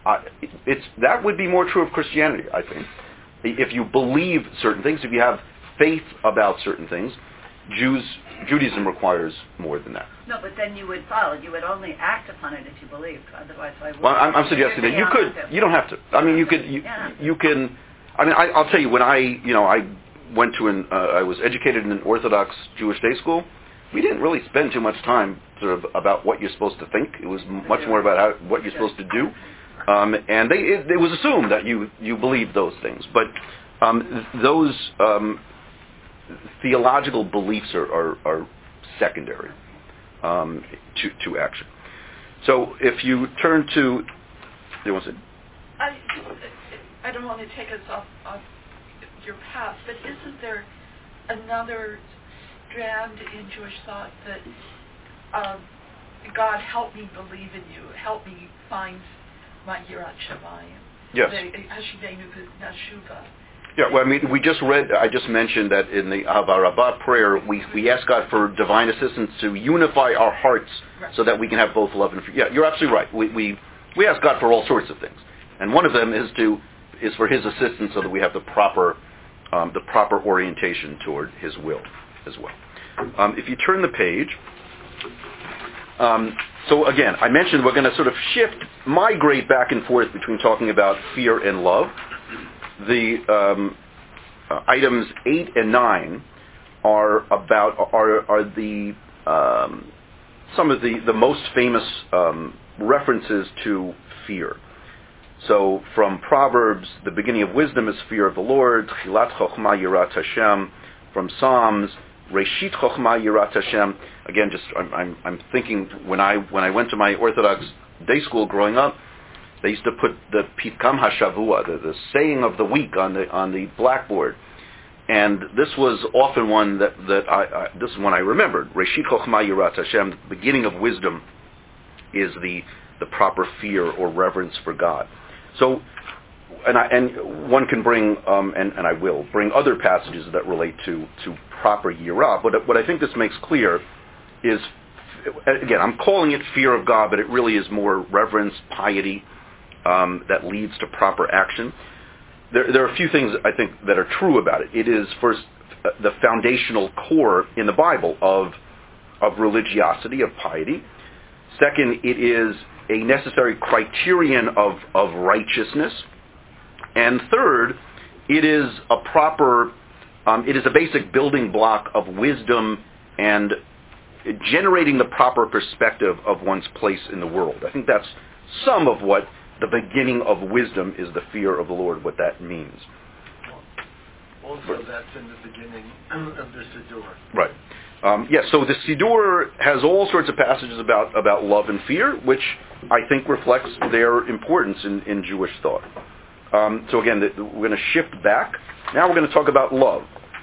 That would be more true of Christianity, I think. If you believe certain things, if you have faith about certain things, Judaism requires more than that. No, but then you would follow. You would only act upon it if you believed. Otherwise, why would? Well, I'm suggesting that you could. You don't have to. I mean, you could. You can. I mean, I'll tell you. When I went to I was educated in an Orthodox Jewish day school. We didn't really spend too much time sort of about what you're supposed to think. It was much more about what you're supposed to do. And it was assumed that you believe those things. But those theological beliefs are secondary to action. So if you turn to... Do you want to say? I don't want to take us off your past, but isn't there another strand in Jewish thought that God, help me believe in you, help me find my Yirat Shamayim? Yes. Yeah, well, I mean, I just mentioned that in the Ava Rabbah prayer, we ask God for divine assistance to unify our hearts so that we can have both love and fear. Yeah, you're absolutely right. We ask God for all sorts of things. And one of them is for His assistance so that we have the proper orientation toward His will as well. If you turn the page, so again, I mentioned we're going to sort of migrate back and forth between talking about fear and love. The items 8 and 9 are the some of the most famous references to fear. So from Proverbs, the beginning of wisdom is fear of the Lord. Chilat chokhmah yirat Hashem. From Psalms, Reshit chokhmah yirat Hashem. Again, just I'm thinking when I went to my Orthodox day school growing up, they used to put the Pitkam HaShavua, the saying of the week, on the blackboard, and this was often one that this is one I remembered. Reshit chokhmah yirat Hashem. The beginning of wisdom is the proper fear or reverence for God. So, and one can bring and I will bring other passages that relate to proper yirah. But what I think this makes clear is, again, I'm calling it fear of God, but it really is more reverence, piety, that leads to proper action. There are a few things I think that are true about it. It is first the foundational core in the Bible of religiosity, of piety. Second, it is a necessary criterion of righteousness. And third, it is a basic building block of wisdom and generating the proper perspective of one's place in the world. I think that's some of what the beginning of wisdom is, the fear of the Lord, what that means. Also, that's in the beginning of the Siddur. Right. Yes, so the Siddur has all sorts of passages about love and fear, which I think reflects their importance in Jewish thought. So again, we're going to shift back. Now we're going to talk about love.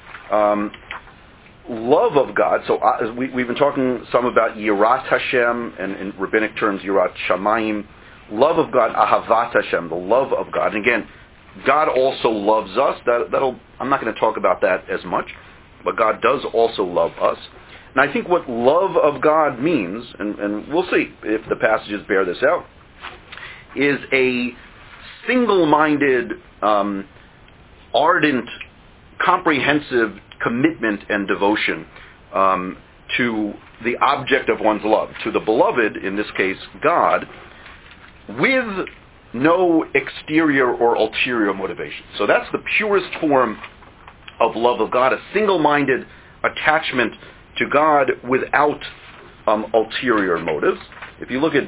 Love of God. So we've been talking some about Yirat Hashem, and in rabbinic terms, Yirat Shamayim. Love of God, Ahavat Hashem, the love of God. And again, God also loves us. I'm not going to talk about that as much, but God does also love us. And I think what love of God means, and we'll see if the passages bear this out, is a single-minded, ardent, comprehensive commitment and devotion to the object of one's love, to the beloved, in this case, God, with no exterior or ulterior motivation. So that's the purest form of love of God, a single-minded attachment to God without ulterior motives. If you look at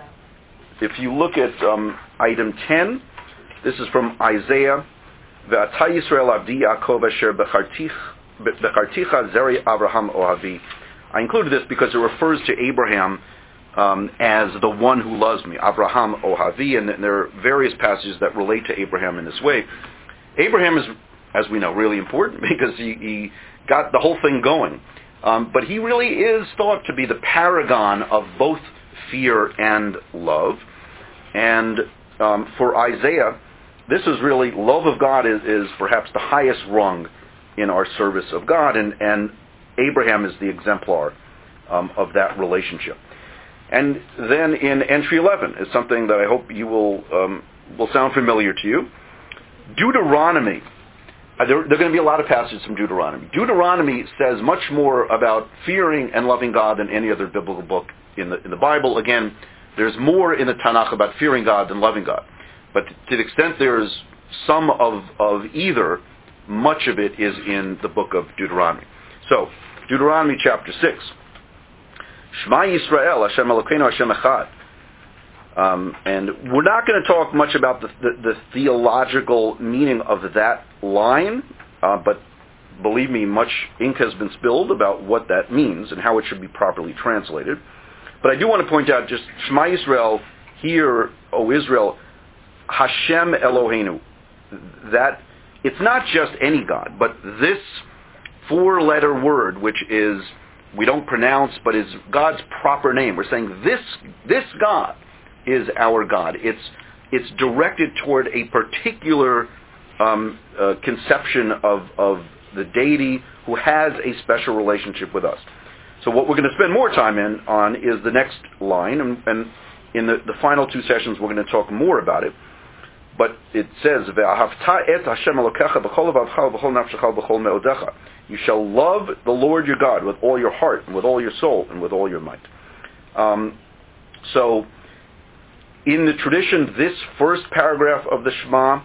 item 10, this is from Isaiah. Ve'ata Yisrael avdi Yaakov asher becharticha zeri Avraham ohavi. I included this because it refers to Abraham as the one who loves me, Avraham ohavi, and there are various passages that relate to Abraham in this way. Abraham is, as we know, really important because he got the whole thing going. But he really is thought to be the paragon of both fear and love. And for Isaiah, this is really, love of God is perhaps the highest rung in our service of God, and Abraham is the exemplar of that relationship. And then in entry 11 is something that I hope you will sound familiar to you. Deuteronomy. There are going to be a lot of passages from Deuteronomy. Deuteronomy says much more about fearing and loving God than any other biblical book in the Bible. Again, there's more in the Tanakh about fearing God than loving God. But to the extent there's some of either, much of it is in the book of Deuteronomy. So, Deuteronomy chapter 6. Shema Yisrael, Hashem Elokeinu, Hashem Echad. And we're not going to talk much about the theological meaning of that line, but believe me, much ink has been spilled about what that means and how it should be properly translated. But I do want to point out just Shema Yisrael, hear, O Israel, Hashem Eloheinu. That it's not just any God, but this four-letter word, which is, we don't pronounce, but is God's proper name. We're saying this God is our God. It's directed toward a particular conception of the deity who has a special relationship with us. So what we're going to spend more time on is the next line, and in the final two sessions we're going to talk more about it. But it says, you shall love the Lord your God with all your heart, and with all your soul, and with all your might. So, in the tradition, this first paragraph of the Shema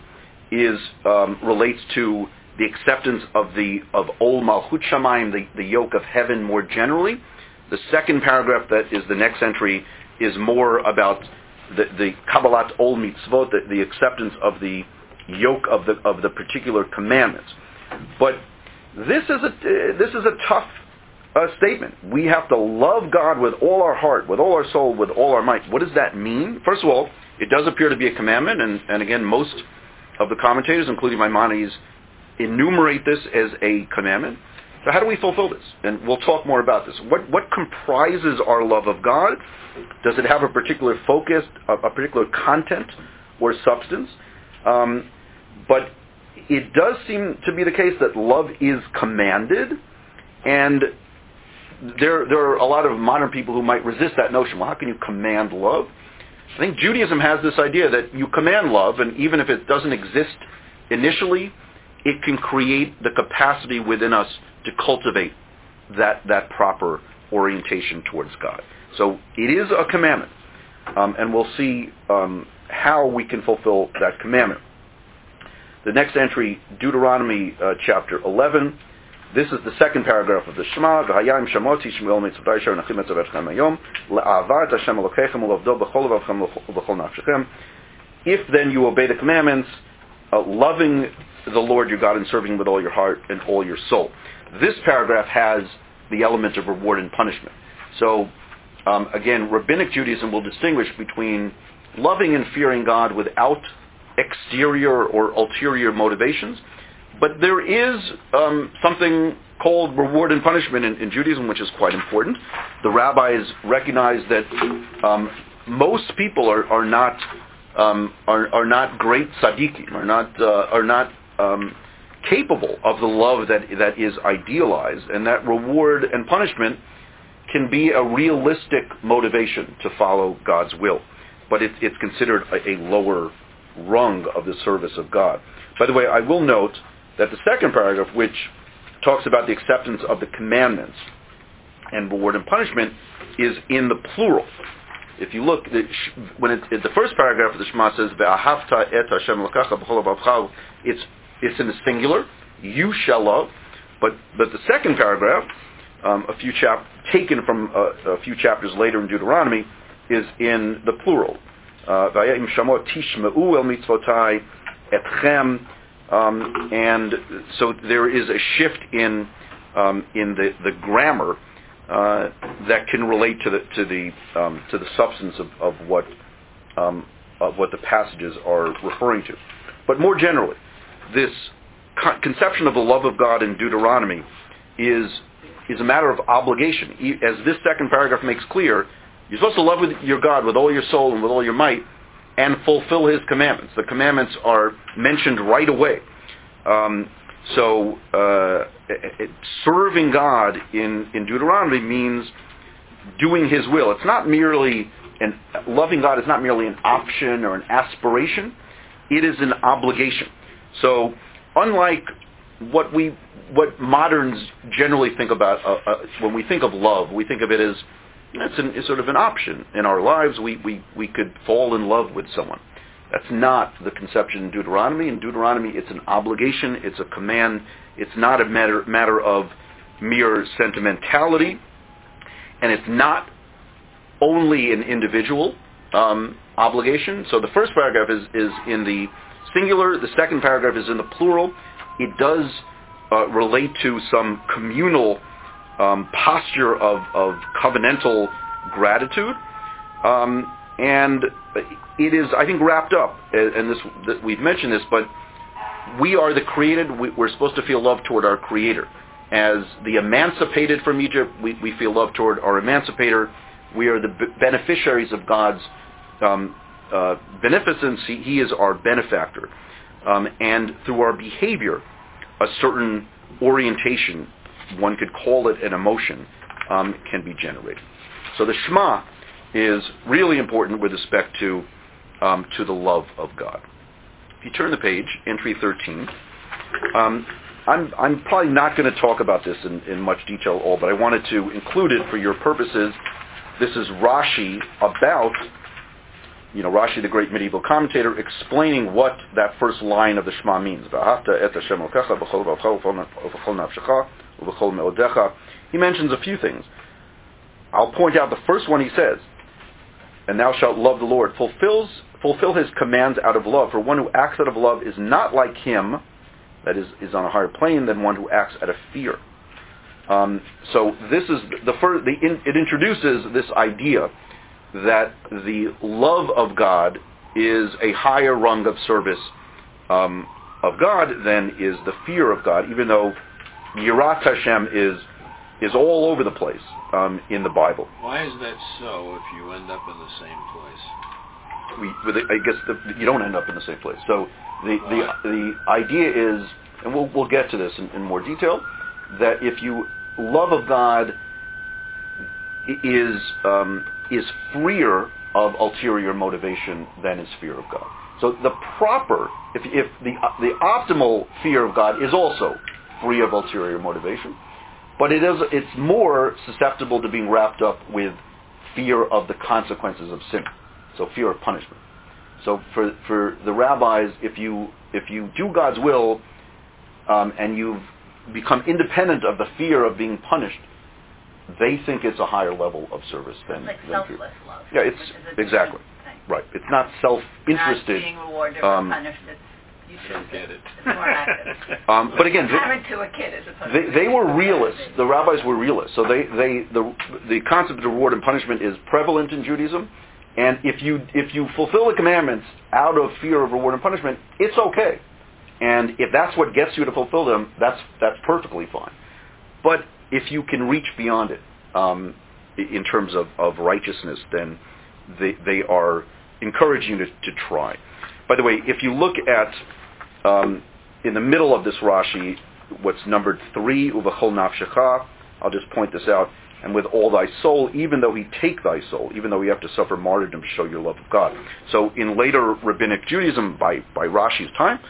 relates to the acceptance of Ol Malchut Shamayim, the yoke of heaven more generally. The second paragraph, that is the next entry, is more about the Kabbalat Ol Mitzvot, the acceptance of the yoke of the particular commandments. But this is a tough statement. We have to love God with all our heart, with all our soul, with all our might. What does that mean? First of all, it does appear to be a commandment, and again, most of the commentators, including Maimonides, enumerate this as a commandment. So how do we fulfill this? And we'll talk more about this. What comprises our love of God? Does it have a particular focus, a particular content or substance? But it does seem to be the case that love is commanded, and there are a lot of modern people who might resist that notion. Well, how can you command love? I think Judaism has this idea that you command love, and even if it doesn't exist initially, it can create the capacity within us to cultivate that proper orientation towards God. So it is a commandment, and we'll see how we can fulfill that commandment. The next entry, Deuteronomy chapter 11. This is the second paragraph of the Shema. V'hayim shamoti shmuel mitzvotay asher anachim etzavetchem hayom la'avat Hashem Elokechem u'lavdo b'chol levavchem u'b'chol nafshechem. If then you obey the commandments, loving the Lord your God and serving Him with all your heart and all your soul. This paragraph has the element of reward and punishment. So, again, Rabbinic Judaism will distinguish between loving and fearing God without exterior or ulterior motivations, but there is something called reward and punishment in Judaism, which is quite important. The rabbis recognize that most people are not great tzaddikim, are not capable of the love that is idealized, and that reward and punishment can be a realistic motivation to follow God's will, but it's considered a lower rung of the service of God. By the way, I will note that the second paragraph, which talks about the acceptance of the commandments and reward and punishment, is in the plural. If you look, when the first paragraph of the Shema says, "Ve'ahavta et Hashem Elokecha b'chol levavcha," it's in the singular, you shall love. But the second paragraph, taken from a few chapters later in Deuteronomy, is in the plural. Vayim shamot tishmeu el mitzvotai etchem, and so there is a shift in the grammar that can relate to the substance of what the passages are referring to. But more generally, this conception of the love of God in Deuteronomy is a matter of obligation. As this second paragraph makes clear, you're supposed to love your God with all your soul and with all your might and fulfill His commandments. The commandments are mentioned right away. So serving God in Deuteronomy means doing His will. It's not merely loving God is not merely an option or an aspiration. It is an obligation. So unlike what moderns generally think about when we think of love, we think of it as it's sort of an option in our lives. We could fall in love with someone. That's not the conception in Deuteronomy. In Deuteronomy, it's an obligation, it's a command, it's not a matter of mere sentimentality, and it's not only an individual obligation. So the first paragraph is in the singular, the second paragraph is in the plural. It does relate to some communal posture of covenantal gratitude, and it is, I think, wrapped up, and we've mentioned this, but we are the created. We're supposed to feel love toward our Creator. As the emancipated from Egypt, we feel love toward our emancipator. We are the beneficiaries of God's beneficence. He is our benefactor. And through our behavior, a certain orientation, one could call it an emotion, can be generated. So the Shema is really important with respect to the love of God. If you turn the page, entry 13, I'm probably not going to talk about this in much detail at all, but I wanted to include it for your purposes. This is Rashi about, Rashi, the great medieval commentator, explaining what that first line of the Shema means. He mentions a few things. I'll point out the first one he says, and thou shalt love the Lord. Fulfill his commands out of love, for one who acts out of love is not like him, that is on a higher plane than one who acts out of fear. So this is the first. It introduces this idea that the love of God is a higher rung of service of God than is the fear of God, even though Yirat Hashem is all over the place in the Bible. Why is that so if you end up in the same place? I guess you don't end up in the same place. So the idea is, and we'll get to this in more detail, that if you love of God is freer of ulterior motivation than is fear of God. So the proper, if the optimal fear of God is also free of ulterior motivation, but it's more susceptible to being wrapped up with fear of the consequences of sin. So fear of punishment. So for the rabbis, if you do God's will, and you've become independent of the fear of being punished, they think it's a higher level of service than selfless fear. love. Yeah, it's exactly right. It's not self-interested. Not being rewarded or punished. You should get it. It's more active. But again, parent to a kid as opposed they were realists. The rabbis were realists. So the concept of reward and punishment is prevalent in Judaism. And if you fulfill the commandments out of fear of reward and punishment, it's okay. And if that's what gets you to fulfill them, that's perfectly fine. But if you can reach beyond it in terms of righteousness, then they are encouraging you to try. By the way, if you look at in the middle of this Rashi, what's numbered 3, Uvachol nafshecha, I'll just point this out, and with all thy soul, even though he take thy soul, even though you have to suffer martyrdom to show your love of God. So in later rabbinic Judaism, by Rashi's time,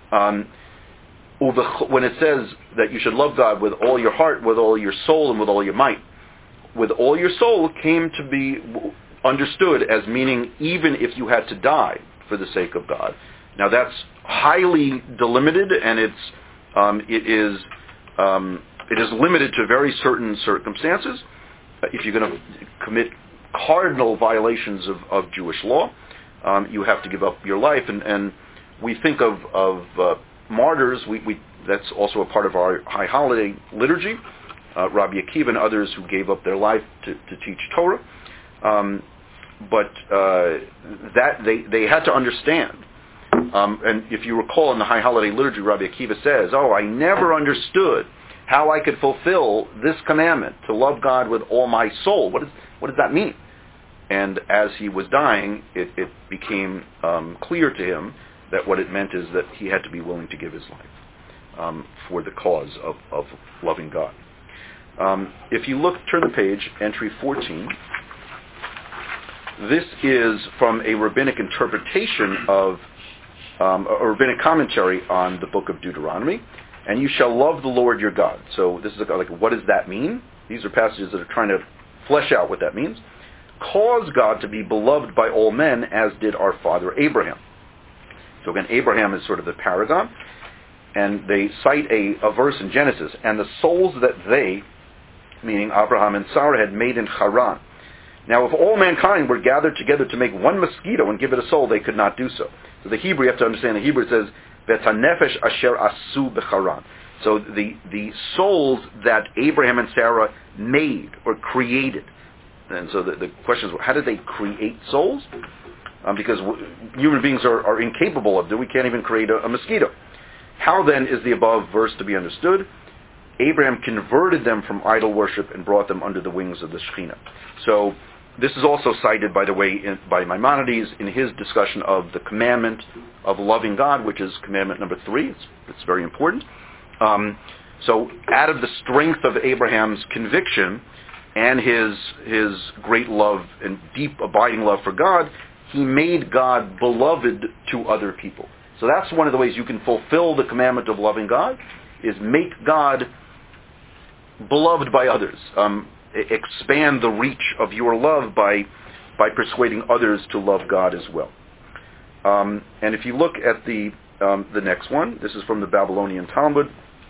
when it says that you should love God with all your heart, with all your soul, and with all your might, with all your soul came to be understood as meaning even if you had to die for the sake of God. Now that's highly delimited, and it is limited to very certain circumstances. If you're going to commit cardinal violations of Jewish law, you have to give up your life, and we think of martyrs. That's also a part of our high holiday liturgy. Rabbi Akiva and others who gave up their life to teach Torah, but that they had to understand. And if you recall in the high holiday liturgy, Rabbi Akiva says, "Oh, I never understood how I could fulfill this commandment to love God with all my soul. What does that mean?" And as he was dying, it became clear to him that what it meant is that he had to be willing to give his life for the cause of loving God. If you turn the page, entry 14. This is from a rabbinic interpretation of a rabbinic commentary on the book of Deuteronomy. And you shall love the Lord your God. So this is like, what does that mean? These are passages that are trying to flesh out what that means. Cause God to be beloved by all men, as did our father Abraham. So again, Abraham is sort of the paragon. And they cite a verse in Genesis. And the souls that they, meaning Abraham and Sarah, had made in Haran. Now, if all mankind were gathered together to make one mosquito and give it a soul, they could not do so. So the Hebrew, you have to understand, the Hebrew says, V'tanefesh asher asu b'charan. So the souls that Abraham and Sarah made or created. And so the question is, how did they create souls? Because human beings are incapable of doing. We can't even create a mosquito. How then is the above verse to be understood? Abraham converted them from idol worship and brought them under the wings of the Shekhinah. So this is also cited, by the way, by Maimonides in his discussion of the commandment of loving God, which is commandment number 3. It's very important. So out of the strength of Abraham's conviction and his great love and deep abiding love for God, he made God beloved to other people. So that's one of the ways you can fulfill the commandment of loving God, is make God beloved by others. Expand the reach of your love by persuading others to love God as well. And if you look at the next one, this is from the Babylonian Talmud.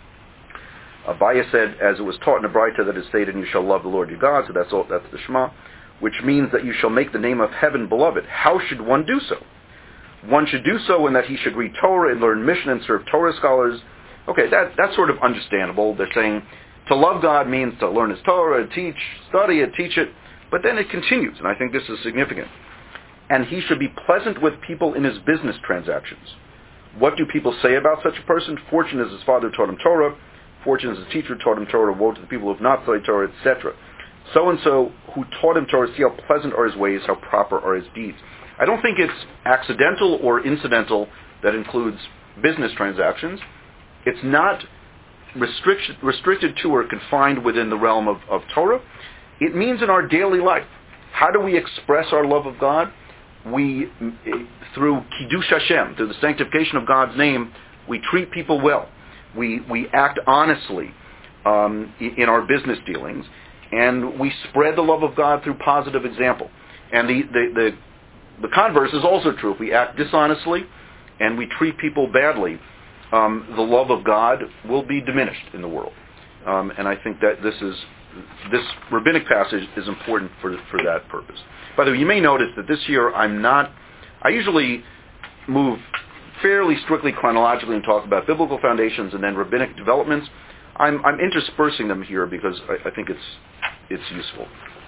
Abaya said, as it was taught in the Braita that is stated, you shall love the Lord your God, so that's the Shema, which means that you shall make the name of heaven beloved. How should one do so? One should do so in that he should read Torah and learn Mishnah and serve Torah scholars. Okay, that's sort of understandable. They're saying to love God means to learn his Torah, study it, teach it, but then it continues, and I think this is significant. And he should be pleasant with people in his business transactions. What do people say about such a person? Fortunate is his father taught him Torah. Fortunate is his teacher taught him Torah. Woe to the people who have not studied Torah, etc. So-and-so who taught him Torah, see how pleasant are his ways, how proper are his deeds. I don't think it's accidental or incidental that includes business transactions. It's not restricted to or confined within the realm of Torah. It means in our daily life. How do we express our love of God? We, through Kiddush Hashem, through the sanctification of God's name, we treat people well. We act honestly in our business dealings, and we spread the love of God through positive example. And the converse is also true. If we act dishonestly and we treat people badly, the love of God will be diminished in the world. And I think that this rabbinic passage is important for that purpose. By the way, you may notice that this year I usually move fairly strictly chronologically and talk about biblical foundations and then rabbinic developments. I'm interspersing them here because I think it's useful.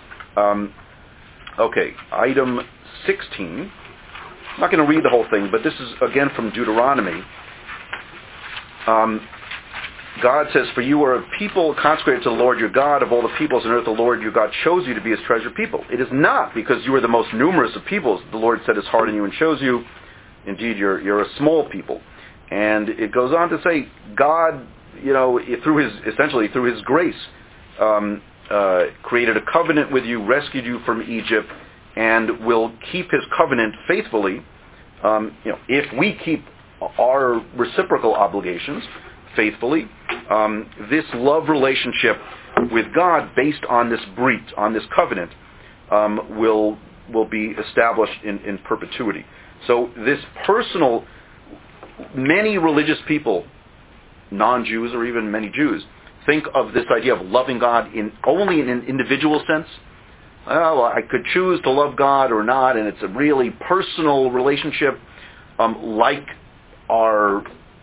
Okay, item 16. I'm not going to read the whole thing, but this is again from Deuteronomy. God says, for you are a people consecrated to the Lord your God. Of all the peoples on earth, the Lord your God chose you to be his treasured people. It is not because you are the most numerous of peoples the Lord set his heart on you and chose you. Indeed, you're a small people. And it goes on to say, God, through his grace, created a covenant with you, rescued you from Egypt, and will keep his covenant faithfully. If we keep our reciprocal obligations faithfully, this love relationship with God based on this brit, on this covenant, will be established in perpetuity. So this personal, many religious people, non-Jews or even many Jews, think of this idea of loving God only in an individual sense. Well, I could choose to love God or not, and it's a really personal relationship, like our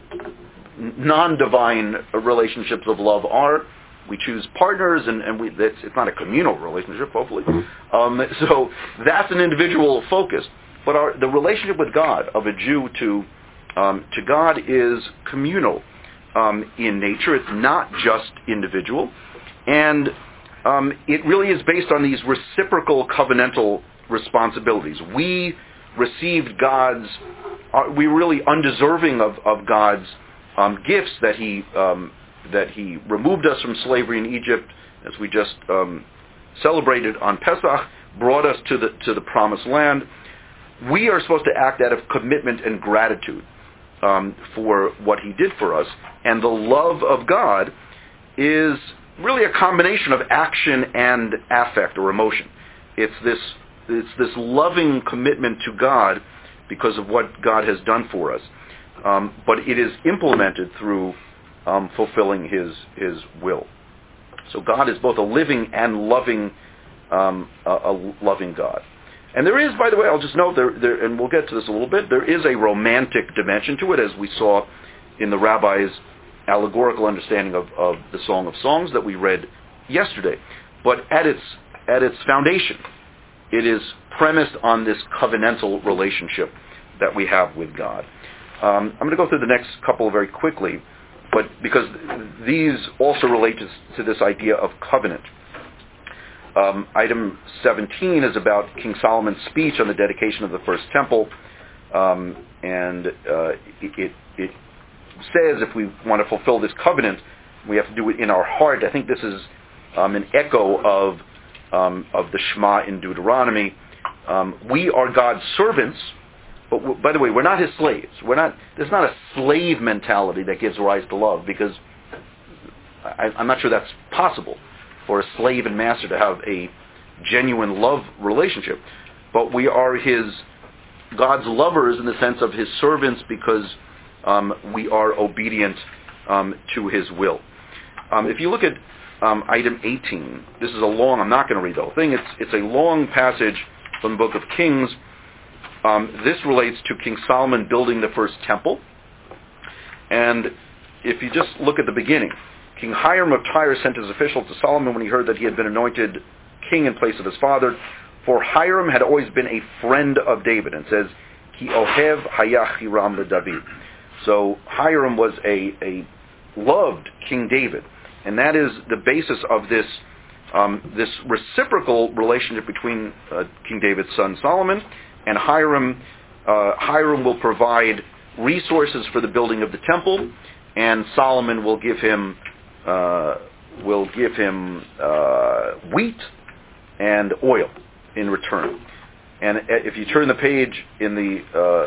non-divine relationships of love are. We choose partners, and it's not a communal relationship, hopefully. So that's an individual focus. But the relationship with God of a Jew to God is communal in nature. It's not just individual, and it really is based on these reciprocal covenantal responsibilities. We received we're really undeserving of God's gifts that He removed us from slavery in Egypt, as we just celebrated on Pesach, brought us to the promised land. We are supposed to act out of commitment and gratitude for what He did for us, and the love of God is really a combination of action and affect or emotion. It's this loving commitment to God because of what God has done for us, but it is implemented through fulfilling His will. So God is both a living and loving God. And there is, by the way, I'll just note, there, and we'll get to this a little bit, there is a romantic dimension to it, as we saw in the rabbi's allegorical understanding of the Song of Songs that we read yesterday. But at its foundation, it is premised on this covenantal relationship that we have with God. I'm going to go through the next couple very quickly, but because these also relate to this idea of covenant. Item 17 is about King Solomon's speech on the dedication of the first temple, and it says if we want to fulfill this covenant, we have to do it in our heart. I think this is an echo of the Shema in Deuteronomy. We are God's servants, but by the way, we're not His slaves. There's not a slave mentality that gives rise to love, because I'm not sure that's possible for a slave and master to have a genuine love relationship. But we are God's lovers in the sense of His servants, because we are obedient to His will. If you look at item 18, this is I'm not going to read the whole thing. It's a long passage from the book of Kings. This relates to King Solomon building the first temple. And if you just look at the beginning, King Hiram of Tyre sent his official to Solomon when he heard that he had been anointed king in place of his father. For Hiram had always been a friend of David, and says, Ki ohev hayach Hiram leDavid. So Hiram was a loved King David, and that is the basis of this reciprocal relationship between King David's son Solomon and Hiram. Hiram will provide resources for the building of the temple, and Solomon will give him wheat and oil in return. And if you turn the page in the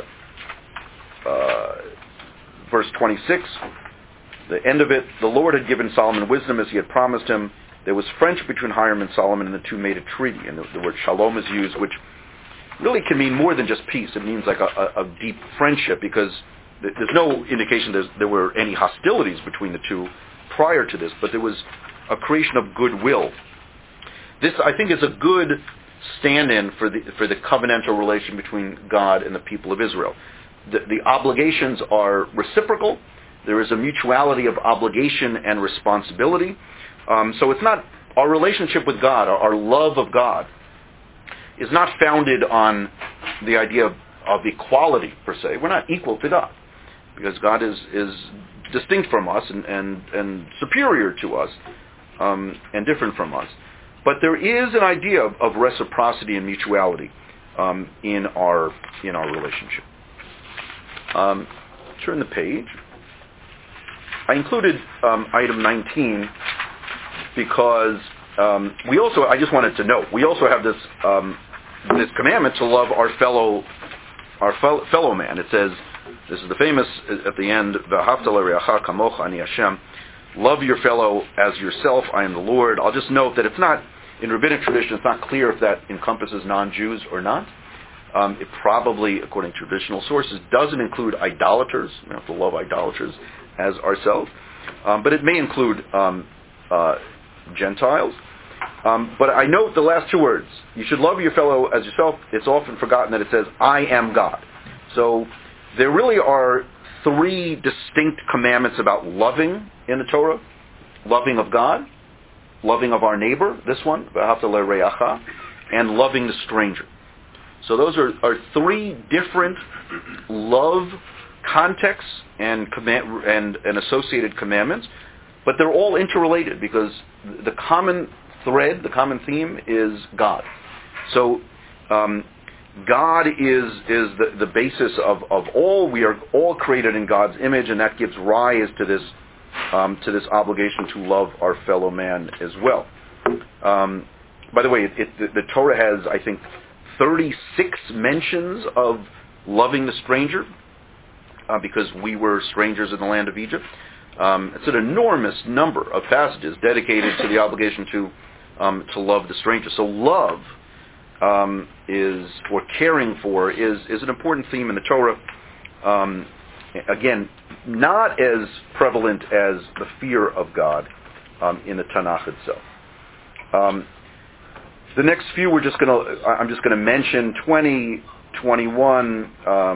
verse 26, the end of it, the Lord had given Solomon wisdom as He had promised him. There was friendship between Hiram and Solomon, and the two made a treaty. And the word shalom is used, which really can mean more than just peace. It means like a deep friendship, because there's no indication there were any hostilities between the two prior to this, but there was a creation of goodwill. This, I think, is a good stand-in for the covenantal relation between God and the people of Israel. The obligations are reciprocal. There is a mutuality of obligation and responsibility. So it's not our relationship with God, our love of God, is not founded on the idea of equality per se. We're not equal to God, because God is distinct from us and superior to us, and different from us. But there is an idea of reciprocity and mutuality in our relationship. Turn the page. I included item 19 because I just wanted to note, we also have this commandment to love our fellow man. It says, this is the famous at the end, V'ahavta l'reacha kamocha ani Hashem. Love your fellow as yourself, I am the Lord. I'll just note that it's not, in rabbinic tradition, it's not clear if that encompasses non-Jews or not. It probably, according to traditional sources, doesn't include idolaters. We have to love idolaters as ourselves. But it may include Gentiles. But I note the last two words. You should love your fellow as yourself. It's often forgotten that it says, I am God. So there really are three distinct commandments about loving in the Torah. Loving of God, loving of our neighbor, this one, v'ahavta l'reacha, and loving the stranger. So those are three different love contexts and associated commandments, but they're all interrelated because the common thread, the common theme is God. So God is the basis of all. We are all created in God's image, and that gives rise to this obligation to love our fellow man as well. By the way, the Torah has, I think, 36 mentions of loving the stranger because we were strangers in the land of Egypt. It's an enormous number of passages dedicated to the obligation to love the stranger. So love is, or caring for, is an important theme in the Torah. Again, not as prevalent as the fear of God in the Tanakh itself. The next few I'm just going to mention 20, 21,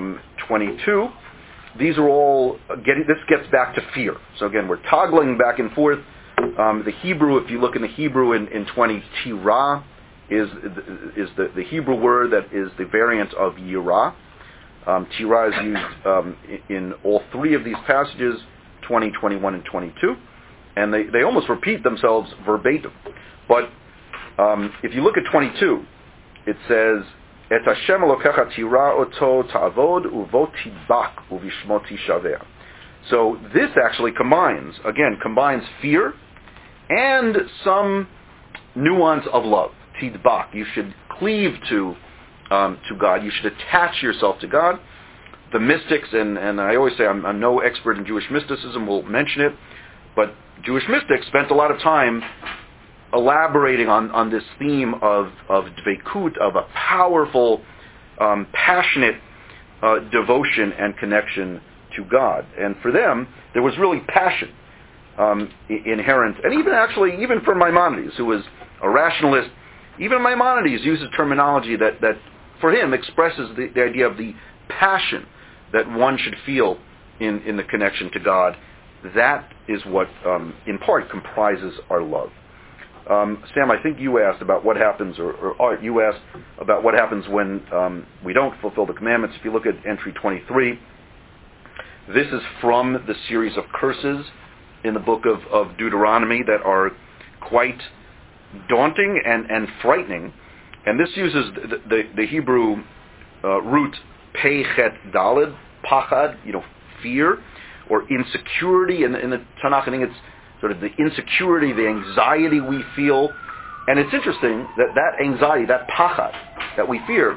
22. These are all this gets back to fear. So again, we're toggling back and forth. The Hebrew, if you look in the Hebrew in 20, tira is the Hebrew word that is the variant of yirah. Tira is used in all three of these passages, 20, 21, and 22, and they almost repeat themselves verbatim. But if you look at 22, it says, Et Hashem Elokecha tira oto ta'avod uvo tidbak uvishmo tishaveh. So this actually combines fear and some nuance of love. Tidbak, you should cleave to God. You should attach yourself to God. The mystics, and I always say I'm no expert in Jewish mysticism, will mention it, but Jewish mystics spent a lot of time elaborating on this theme of dveikut, of a powerful, passionate devotion and connection to God. And for them, there was really passion inherent. And even for Maimonides, who was a rationalist, even Maimonides uses terminology that for him expresses the idea of the passion that one should feel in the connection to God. That is what, in part, comprises our love. Sam, I think you asked about what happens, or Art, you asked about what happens when we don't fulfill the commandments. If you look at entry 23, this is from the series of curses in the book of Deuteronomy that are quite daunting and frightening. And this uses the Hebrew root pei chet daled, pachad, fear, or insecurity. In the Tanakh, I think it's sort of the insecurity, the anxiety we feel. And it's interesting that anxiety, that pachad that we feel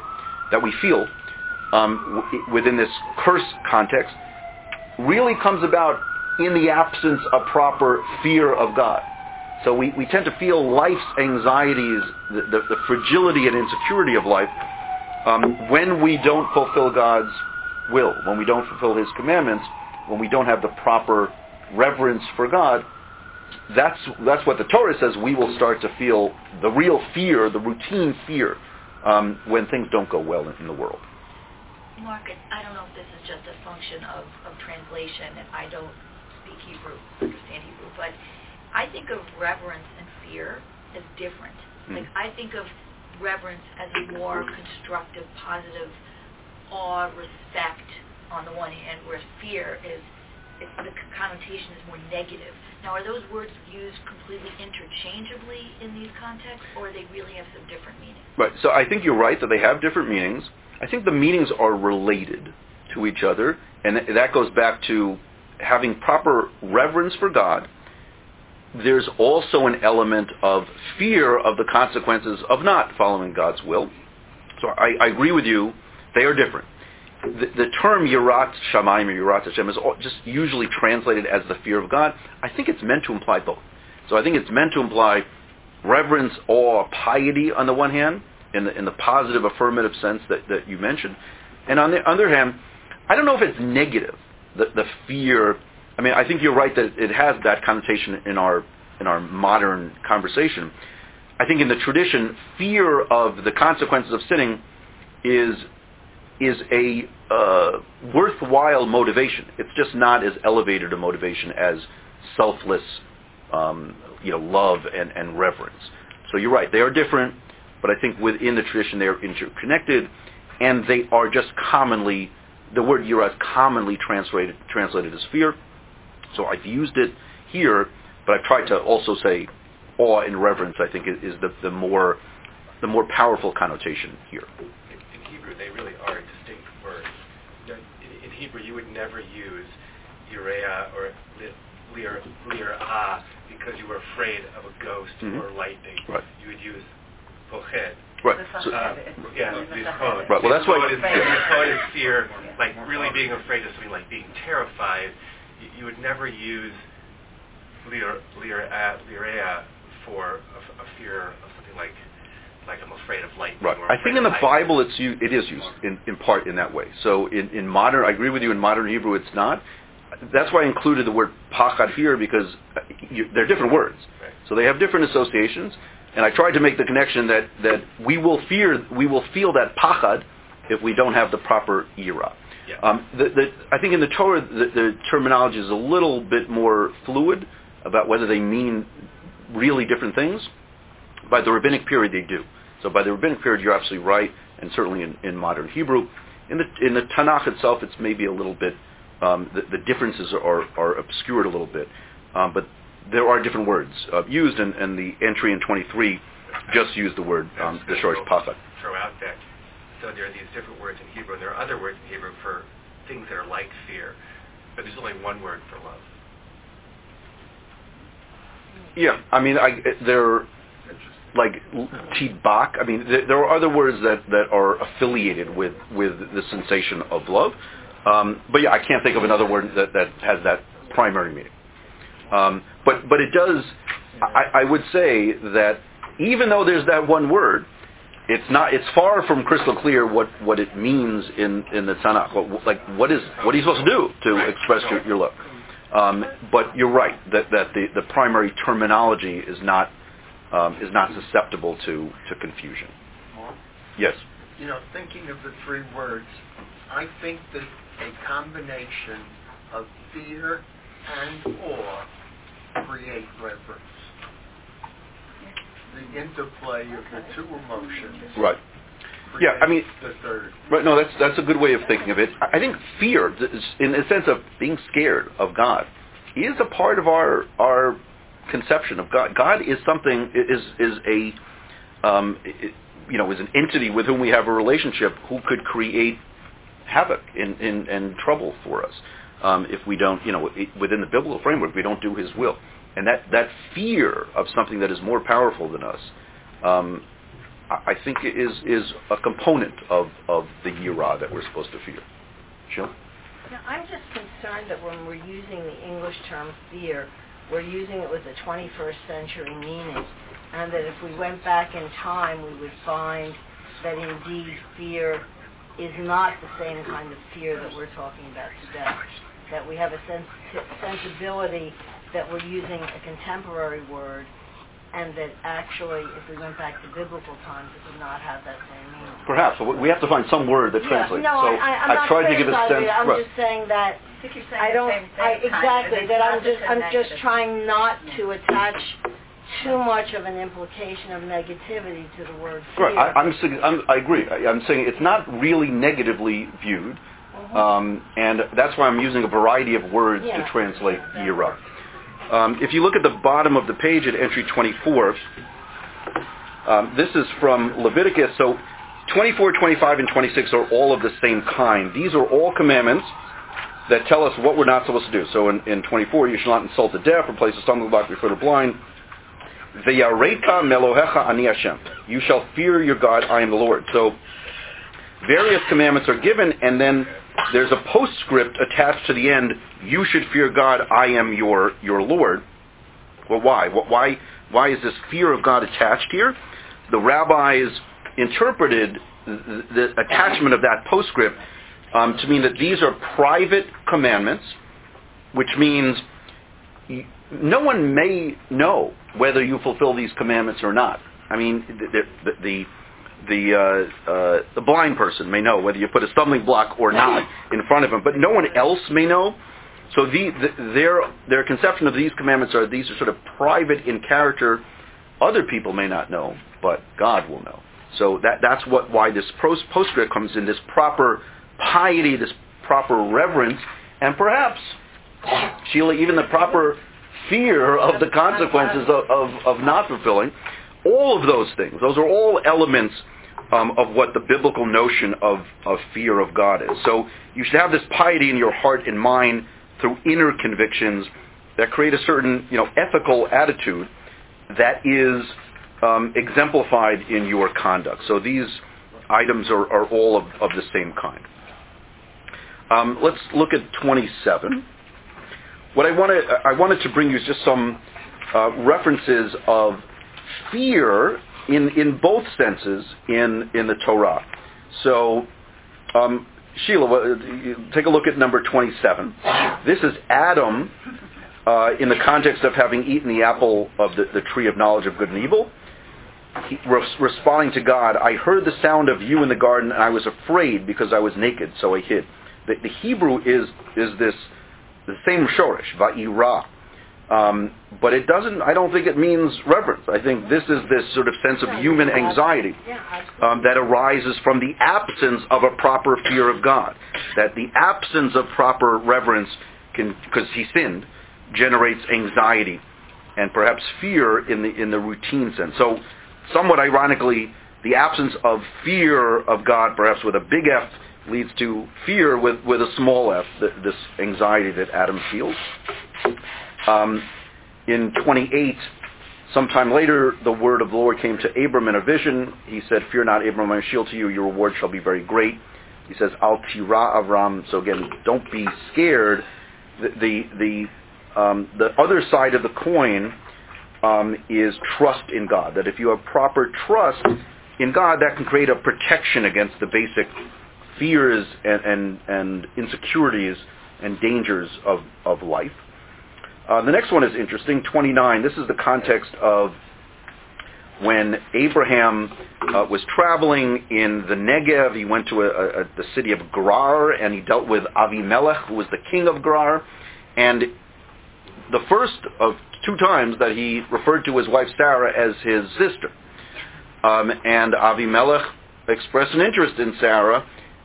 within this curse context, really comes about in the absence of proper fear of God. So we tend to feel life's anxieties, the fragility and insecurity of life, when we don't fulfill God's will, when we don't fulfill His commandments, when we don't have the proper reverence for God. That's what the Torah says. We will start to feel the real fear, the routine fear, when things don't go well in the world. Mark, I don't know if this is just a function of translation, and I don't speak Hebrew, understand Hebrew, but I think of reverence and fear as different. Like, I think of reverence as a more constructive, positive awe, respect on the one hand, whereas fear the connotation is more negative. Now, are those words used completely interchangeably in these contexts, or they really have some different meanings? Right. So I think you're right that they have different meanings. I think the meanings are related to each other, and that goes back to having proper reverence for God. There's also an element of fear of the consequences of not following God's will. So I agree with you. They are different. The term Yirat Shamayim or Yirat Hashem is just usually translated as the fear of God. I think it's meant to imply both. So I think it's meant to imply reverence, awe, piety on the one hand, in the positive affirmative sense that you mentioned. And on the other hand, I don't know if it's negative, the fear. I mean, I think you're right that it has that connotation in our modern conversation. I think in the tradition, fear of the consequences of sinning is a worthwhile motivation. It's just not as elevated a motivation as selfless, love and reverence. So you're right; they are different, but I think within the tradition they are interconnected, and they are just commonly, the word yirah is commonly translated as fear. So I've used it here, but I've tried to also say awe and reverence. I think is the more powerful connotation here. In Hebrew, they really are distinct words. In Hebrew, you would never use yireah or lirah because you were afraid of a ghost or lightning. Right. You would use pochet. Right. Right. Well, that's why Yichod is fear, like really being afraid of something, like being terrified. You would never use lirah for a fear of something like I'm afraid of lightning. Right. Or I think in the Bible it is used in part in that way. So in modern, I agree with you. In modern Hebrew, it's not. That's why I included the word pachad here, because they're different words. Right. So they have different associations. And I tried to make the connection that we will feel that pachad if we don't have the proper yirah. Yeah. I think in the Torah the terminology is a little bit more fluid about whether they mean really different things. By the rabbinic period, they do. So by the rabbinic period, you're absolutely right, and certainly in modern Hebrew. In the Tanakh itself, it's maybe a little bit, the differences are obscured a little bit, but there are different words used, and the entry in 23 just used the word, the shorish pachad. Throw out that. So there are these different words in Hebrew, and there are other words in Hebrew for things that are like fear, but there's only one word for love. Yeah, I mean, they're like tibak. I mean, there are other words that are affiliated with the sensation of love, but yeah, I can't think of another word that has that primary meaning. But it does. I would say that even though there's that one word, it's far from crystal clear what it means in the Tanakh. What are you supposed to do to express your love? But you're right that the primary terminology is not susceptible to confusion. Yes. Thinking of the three words, I think that a combination of fear and awe create reverence. The interplay of the two emotions. Right. Yeah, I mean, the third. Right. No, that's a good way of thinking of it. I think fear, in the sense of being scared of God, is a part of our conception of God. God is something is an entity with whom we have a relationship who could create havoc and trouble for us if we don't, within the biblical framework, we don't do His will. And that fear of something that is more powerful than us, I think is a component of the yirah that we're supposed to fear. Sure. Now, I'm just concerned that when we're using the English term fear, we're using it with a 21st century meaning, and that if we went back in time, we would find that indeed fear is not the same kind of fear that we're talking about today. That we have a sensibility that we're using a contemporary word, and that actually, if we went back to biblical times, it would not have that same meaning. Perhaps. We have to find some word that translates. No, so I'm not tried to give a sense. I'm just saying that I think you're saying exactly that I'm just trying not to attach too much of an implication of negativity to the word fear. Right. I agree. I'm saying it's not really negatively viewed, and that's why I'm using a variety of words to translate yirah. If you look at the bottom of the page at entry 24, this is from Leviticus. So 24, 25, and 26 are all of the same kind. These are all commandments that tell us what we're not supposed to do. So in 24, you shall not insult the deaf or place a stumbling block before the blind. Ve'yareka melohecha ani Hashem. You shall fear your God, I am the Lord. So various commandments are given, and then there's a postscript attached to the end. You should fear God, I am your Lord. Well, why? Why is this fear of God attached here? The rabbis interpreted the attachment of that postscript to mean that these are private commandments, which means no one may know whether you fulfill these commandments or not. I mean, the blind person may know whether you put a stumbling block or not in front of him, but no one else may know. So their conception of these commandments are these are sort of private in character. Other people may not know, but God will know. So that's why this postscript comes in, this proper piety, this proper reverence, and perhaps, Sheila, even the proper fear of the consequences of not fulfilling. All of those things, those are all elements of what the biblical notion of fear of God is. So you should have this piety in your heart and mind through inner convictions that create a certain ethical attitude that is exemplified in your conduct. So these items are all of the same kind. Let's look at 27. What I wanted to bring you is just some references of fear in both senses in the Torah. So, Sheila, take a look at number 27. This is Adam in the context of having eaten the apple of the tree of knowledge of good and evil. He, responding to God, I heard the sound of you in the garden, and I was afraid because I was naked, so I hid. The Hebrew is the same shorish, va'ira. But it doesn't, I don't think it means reverence. I think this is this sort of sense of human anxiety that arises from the absence of a proper fear of God. That the absence of proper reverence, because he sinned, generates anxiety and perhaps fear in the routine sense. So somewhat ironically, the absence of fear of God, perhaps with a big F, leads to fear with a small f, this anxiety that Adam feels. In 28, sometime later, the word of the Lord came to Abram in a vision. He said, "Fear not, Abram, I am shield to you. Your reward shall be very great." He says, "Al tira Avram." So again, don't be scared. The other side of the coin is trust in God. That if you have proper trust in God, that can create a protection against the basic fears and insecurities and dangers of life. The next one is interesting, 29. This is the context of when Abraham was traveling in the Negev. He went to the city of Gerar, and he dealt with Avimelech, who was the king of Gerar. And the first of two times that he referred to his wife Sarah as his sister. And Avimelech expressed an interest in Sarah,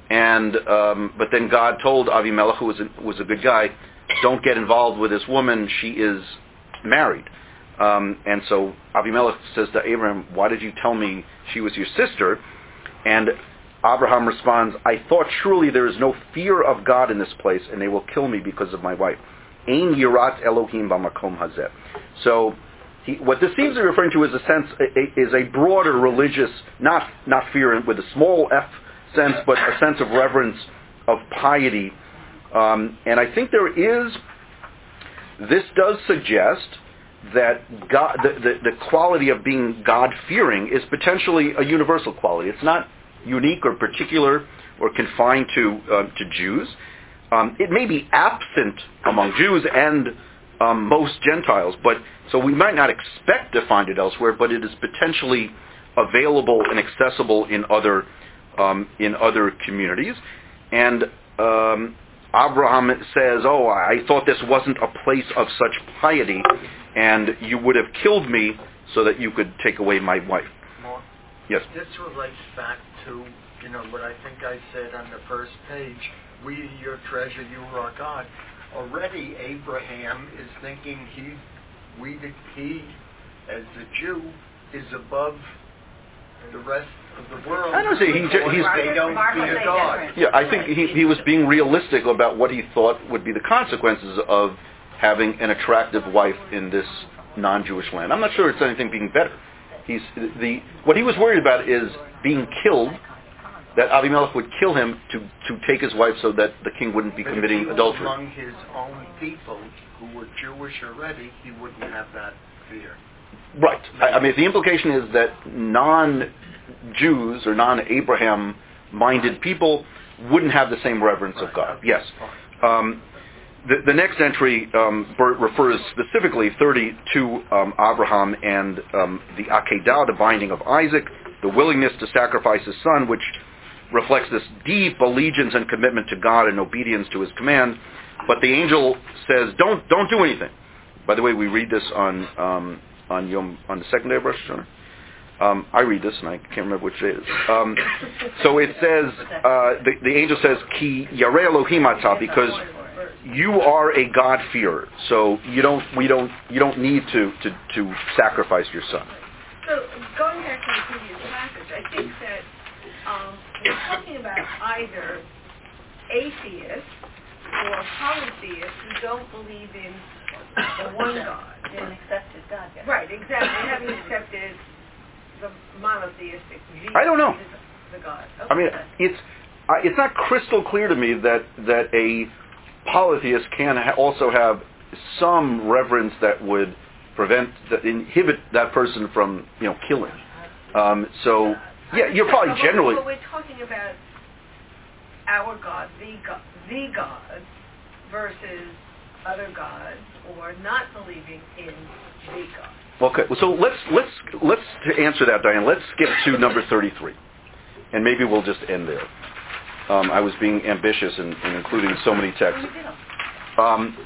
but then God told Avimelech, who was a good guy, don't get involved with this woman, she is married. And so Avimelech says to Abraham, why did you tell me she was your sister? And Abraham responds, I thought surely there is no fear of God in this place, and they will kill me because of my wife. Ein yirat Elohim b'makom hazeh. So what this seems to be referring to is a broader religious, not fear with a small f sense, but a sense of reverence, of piety. And I think this does suggest that God, the quality of being God-fearing is potentially a universal quality. It's not unique or particular or confined to Jews. It may be absent among Jews and most Gentiles, but so we might not expect to find it elsewhere, but it is potentially available and accessible in other communities. And Abraham says, "Oh, I thought this wasn't a place of such piety, and you would have killed me so that you could take away my wife." Mark, yes. This relates back to what I think I said on the first page. We, your treasure, you are our God. Already, Abraham is thinking he, as a Jew, is above the rest of the world. I don't say they don't fear God. Yeah, I think he was being realistic about what he thought would be the consequences of having an attractive wife in this non-Jewish land. I'm not sure it's anything being better. What he was worried about is being killed, that Avimelech would kill him to take his wife so that the king wouldn't be committing adultery. Among his own people who were Jewish already, he wouldn't have that fear. Right. I mean, the implication is that non-Jews or non-Abraham-minded people wouldn't have the same reverence of God. Yes. The next entry refers specifically 30 to Abraham and the Akedah, the binding of Isaac, the willingness to sacrifice his son, which reflects this deep allegiance and commitment to God and obedience to his command. But the angel says, don't do anything. By the way, we read this on the second day of Rosh Hashanah. I read this, and I can't remember which day it is. So it says, the angel says, Ki yareh Elohim atah, because you are a God-fearer, so you don't need to sacrifice your son. So going back to the previous passage, I think that we're talking about either atheists or polytheists who don't believe in the one God. Didn't accept God yet. Right, exactly. Having accepted the monotheistic view. I don't know. The God. Okay. I mean, it's not crystal clear to me that a polytheist can also have some reverence that would inhibit that person from killing. So yeah, you're probably generally. But we're talking about our God, the God, versus other gods, or not believing in the God. Okay, so let's to answer that, Diane. Let's skip to number 33, and maybe we'll just end there. I was being ambitious in including so many texts.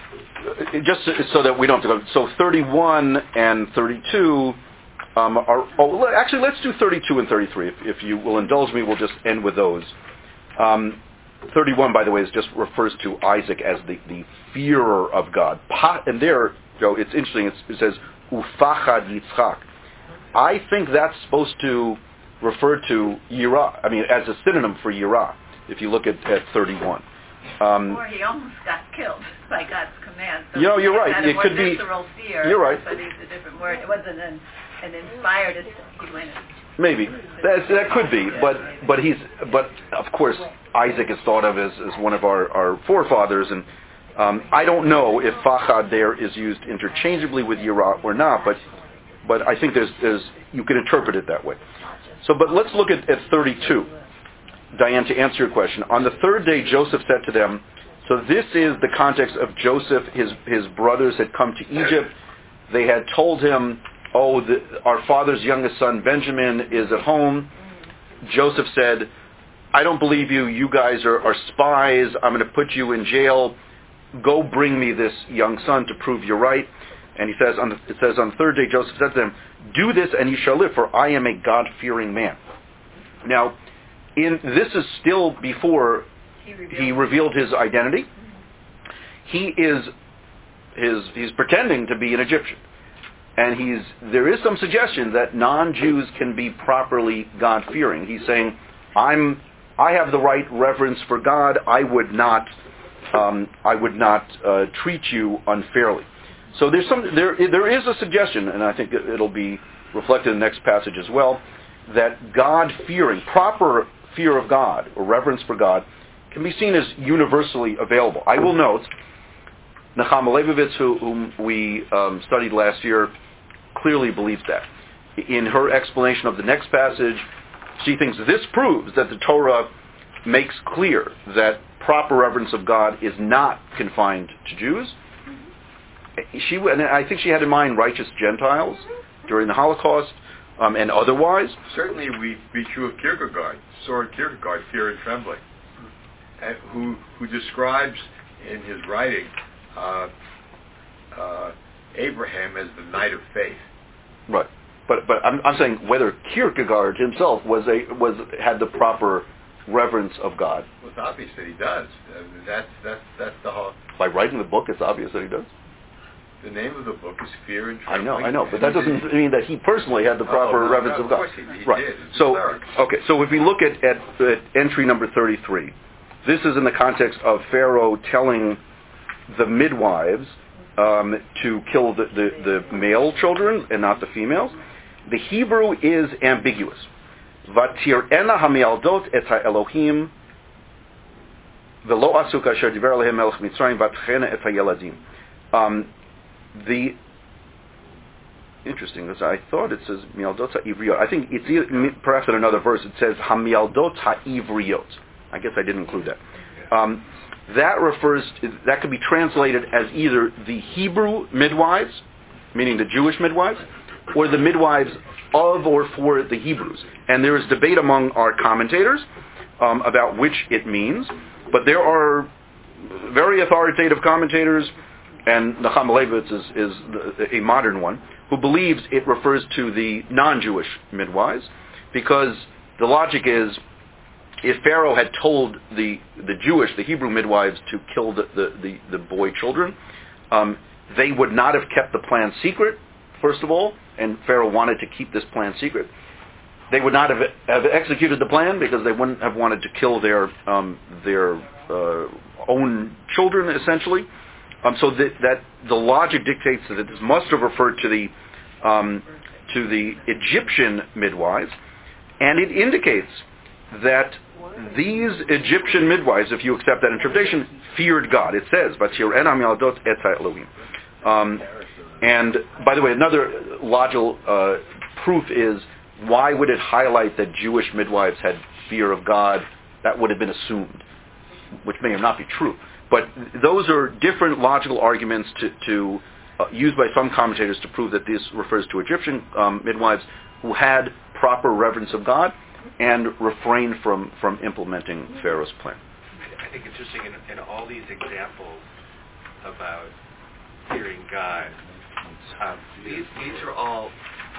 just so that we don't have to go. So 31 and 32 actually, let's do 32 and 33. If you will indulge me, we'll just end with those. 31, by the way, just refers to Isaac as the fearer of God. And there, Joe, it's interesting. It says, Ufachad Yitzchak. I think that's supposed to refer to Yirah. I mean, as a synonym for Yirah, if you look at 31. Or he almost got killed by God's command. So you're right. It could be. Fear. You're right. But it's a different word. It wasn't an inspired. He went. Maybe that could be, but of course Isaac is thought of as one of our forefathers, and I don't know if Fachad there is used interchangeably with Yirah or not, but I think there's you can interpret it that way. So, but let's look at 32. Diane, to answer your question, on the third day Joseph said to them, so this is the context of Joseph. His brothers had come to Egypt. They had told him, our father's youngest son Benjamin is at home. Joseph said, I don't believe you. You guys are spies. I'm going to put you in jail. Go bring me this young son to prove you're right. And it says on the third day Joseph said to them, do this and you shall live, for I am a God-fearing man. Now, this is still before he revealed his identity. He's pretending to be an Egyptian. And there is some suggestion that non-Jews can be properly God-fearing. He's saying, I have the right reverence for God. I would not treat you unfairly. So there is a suggestion, and I think it'll be reflected in the next passage as well, that God-fearing, proper fear of God or reverence for God, can be seen as universally available. I will note, Nechama Leibovitz, whom we studied last year, clearly believes that. In her explanation of the next passage, she thinks this proves that the Torah makes clear that proper reverence of God is not confined to Jews. And I think she had in mind righteous Gentiles during the Holocaust and otherwise. Certainly we be true of Kierkegaard, Soren Kierkegaard, Fear and Trembling, who describes in his writing Abraham as the knight of faith. Right, but I'm saying whether Kierkegaard himself had the proper reverence of God. Well, it's obvious that he does. I mean, that's the whole. By writing the book, it's obvious that he does. The name of the book is Fear and Trembling. I know, but that doesn't mean that he personally had the proper reverence of God. Of course he right. did. So if we look at entry number 33, this is in the context of Pharaoh telling the midwives to kill the male children and not the females. The Hebrew is ambiguous. Vatir'ena hamialdot et ha'elohim velo asuk asher diver alehem melech Mitzrayim vatchena et ha'yeladim. Interesting, because I thought it says mialdot ha'ivriot. I think it's perhaps in another verse it says hamialdot ha'ivriot. I guess I didn't include that. That could be translated as either the Hebrew midwives, meaning the Jewish midwives, or the midwives of or for the Hebrews. And there is debate among our commentators about which it means, but there are very authoritative commentators, and Nechama Leibovitz is a modern one, who believes it refers to the non-Jewish midwives, because the logic is, if Pharaoh had told the Hebrew midwives to kill the boy children, they would not have kept the plan secret, first of all, and Pharaoh wanted to keep this plan secret. They would not have executed the plan because they wouldn't have wanted to kill their own children, essentially. So that the logic dictates that this must have referred to the Egyptian midwives, and it indicates that these Egyptian midwives, if you accept that interpretation, feared God. It says, "Vatir'ena hamialdot et ha'elohim." And by the way, another logical proof is, why would it highlight that Jewish midwives had fear of God? That would have been assumed, which may or not be true. But those are different logical arguments to used by some commentators to prove that this refers to Egyptian midwives who had proper reverence of God and refrained from implementing Pharaoh's plan. I think it's interesting in all these examples, about fearing God. These are all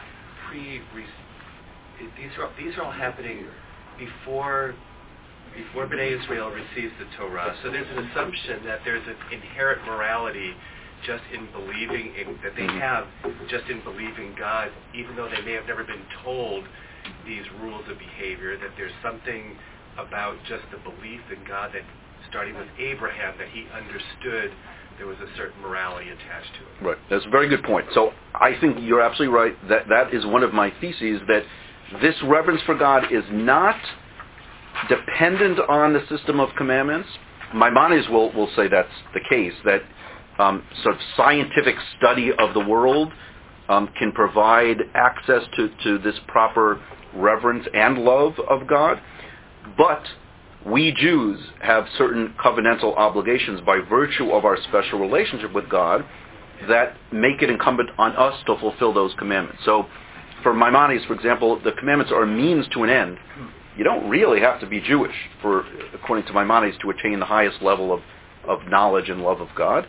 these are all happening before Bnei Israel receives the Torah. So there's an assumption that there's an inherent morality just in believing that they have just in believing God, even though they may have never been told these rules of behavior, that there's something about just the belief in God that, starting with Abraham, that he understood there was a certain morality attached to it. Right. That's a very good point. So I think you're absolutely right. That is one of my theses, that this reverence for God is not dependent on the system of commandments. Maimonides will say that's the case, that sort of scientific study of the world can provide access to this proper reverence and love of God. But we Jews have certain covenantal obligations by virtue of our special relationship with God that make it incumbent on us to fulfill those commandments. So for Maimonides, for example, the commandments are a means to an end. You don't really have to be Jewish, according to Maimonides, to attain the highest level of knowledge and love of God.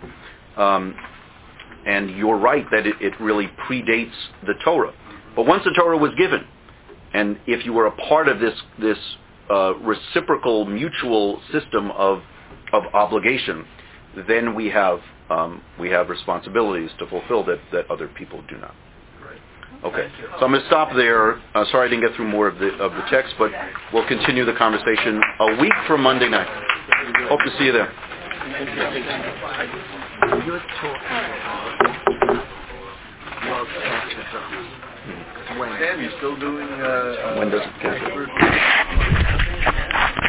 And you're right that it really predates the Torah. But once the Torah was given, and if you were a part of this reciprocal, mutual system of obligation, then we have responsibilities to fulfill that other people do not. Okay, so I'm going to stop there. Sorry I didn't get through more of the text, but we'll continue the conversation a week from Monday night. Hope to see you there. Sam, you still doing... When does it catch up?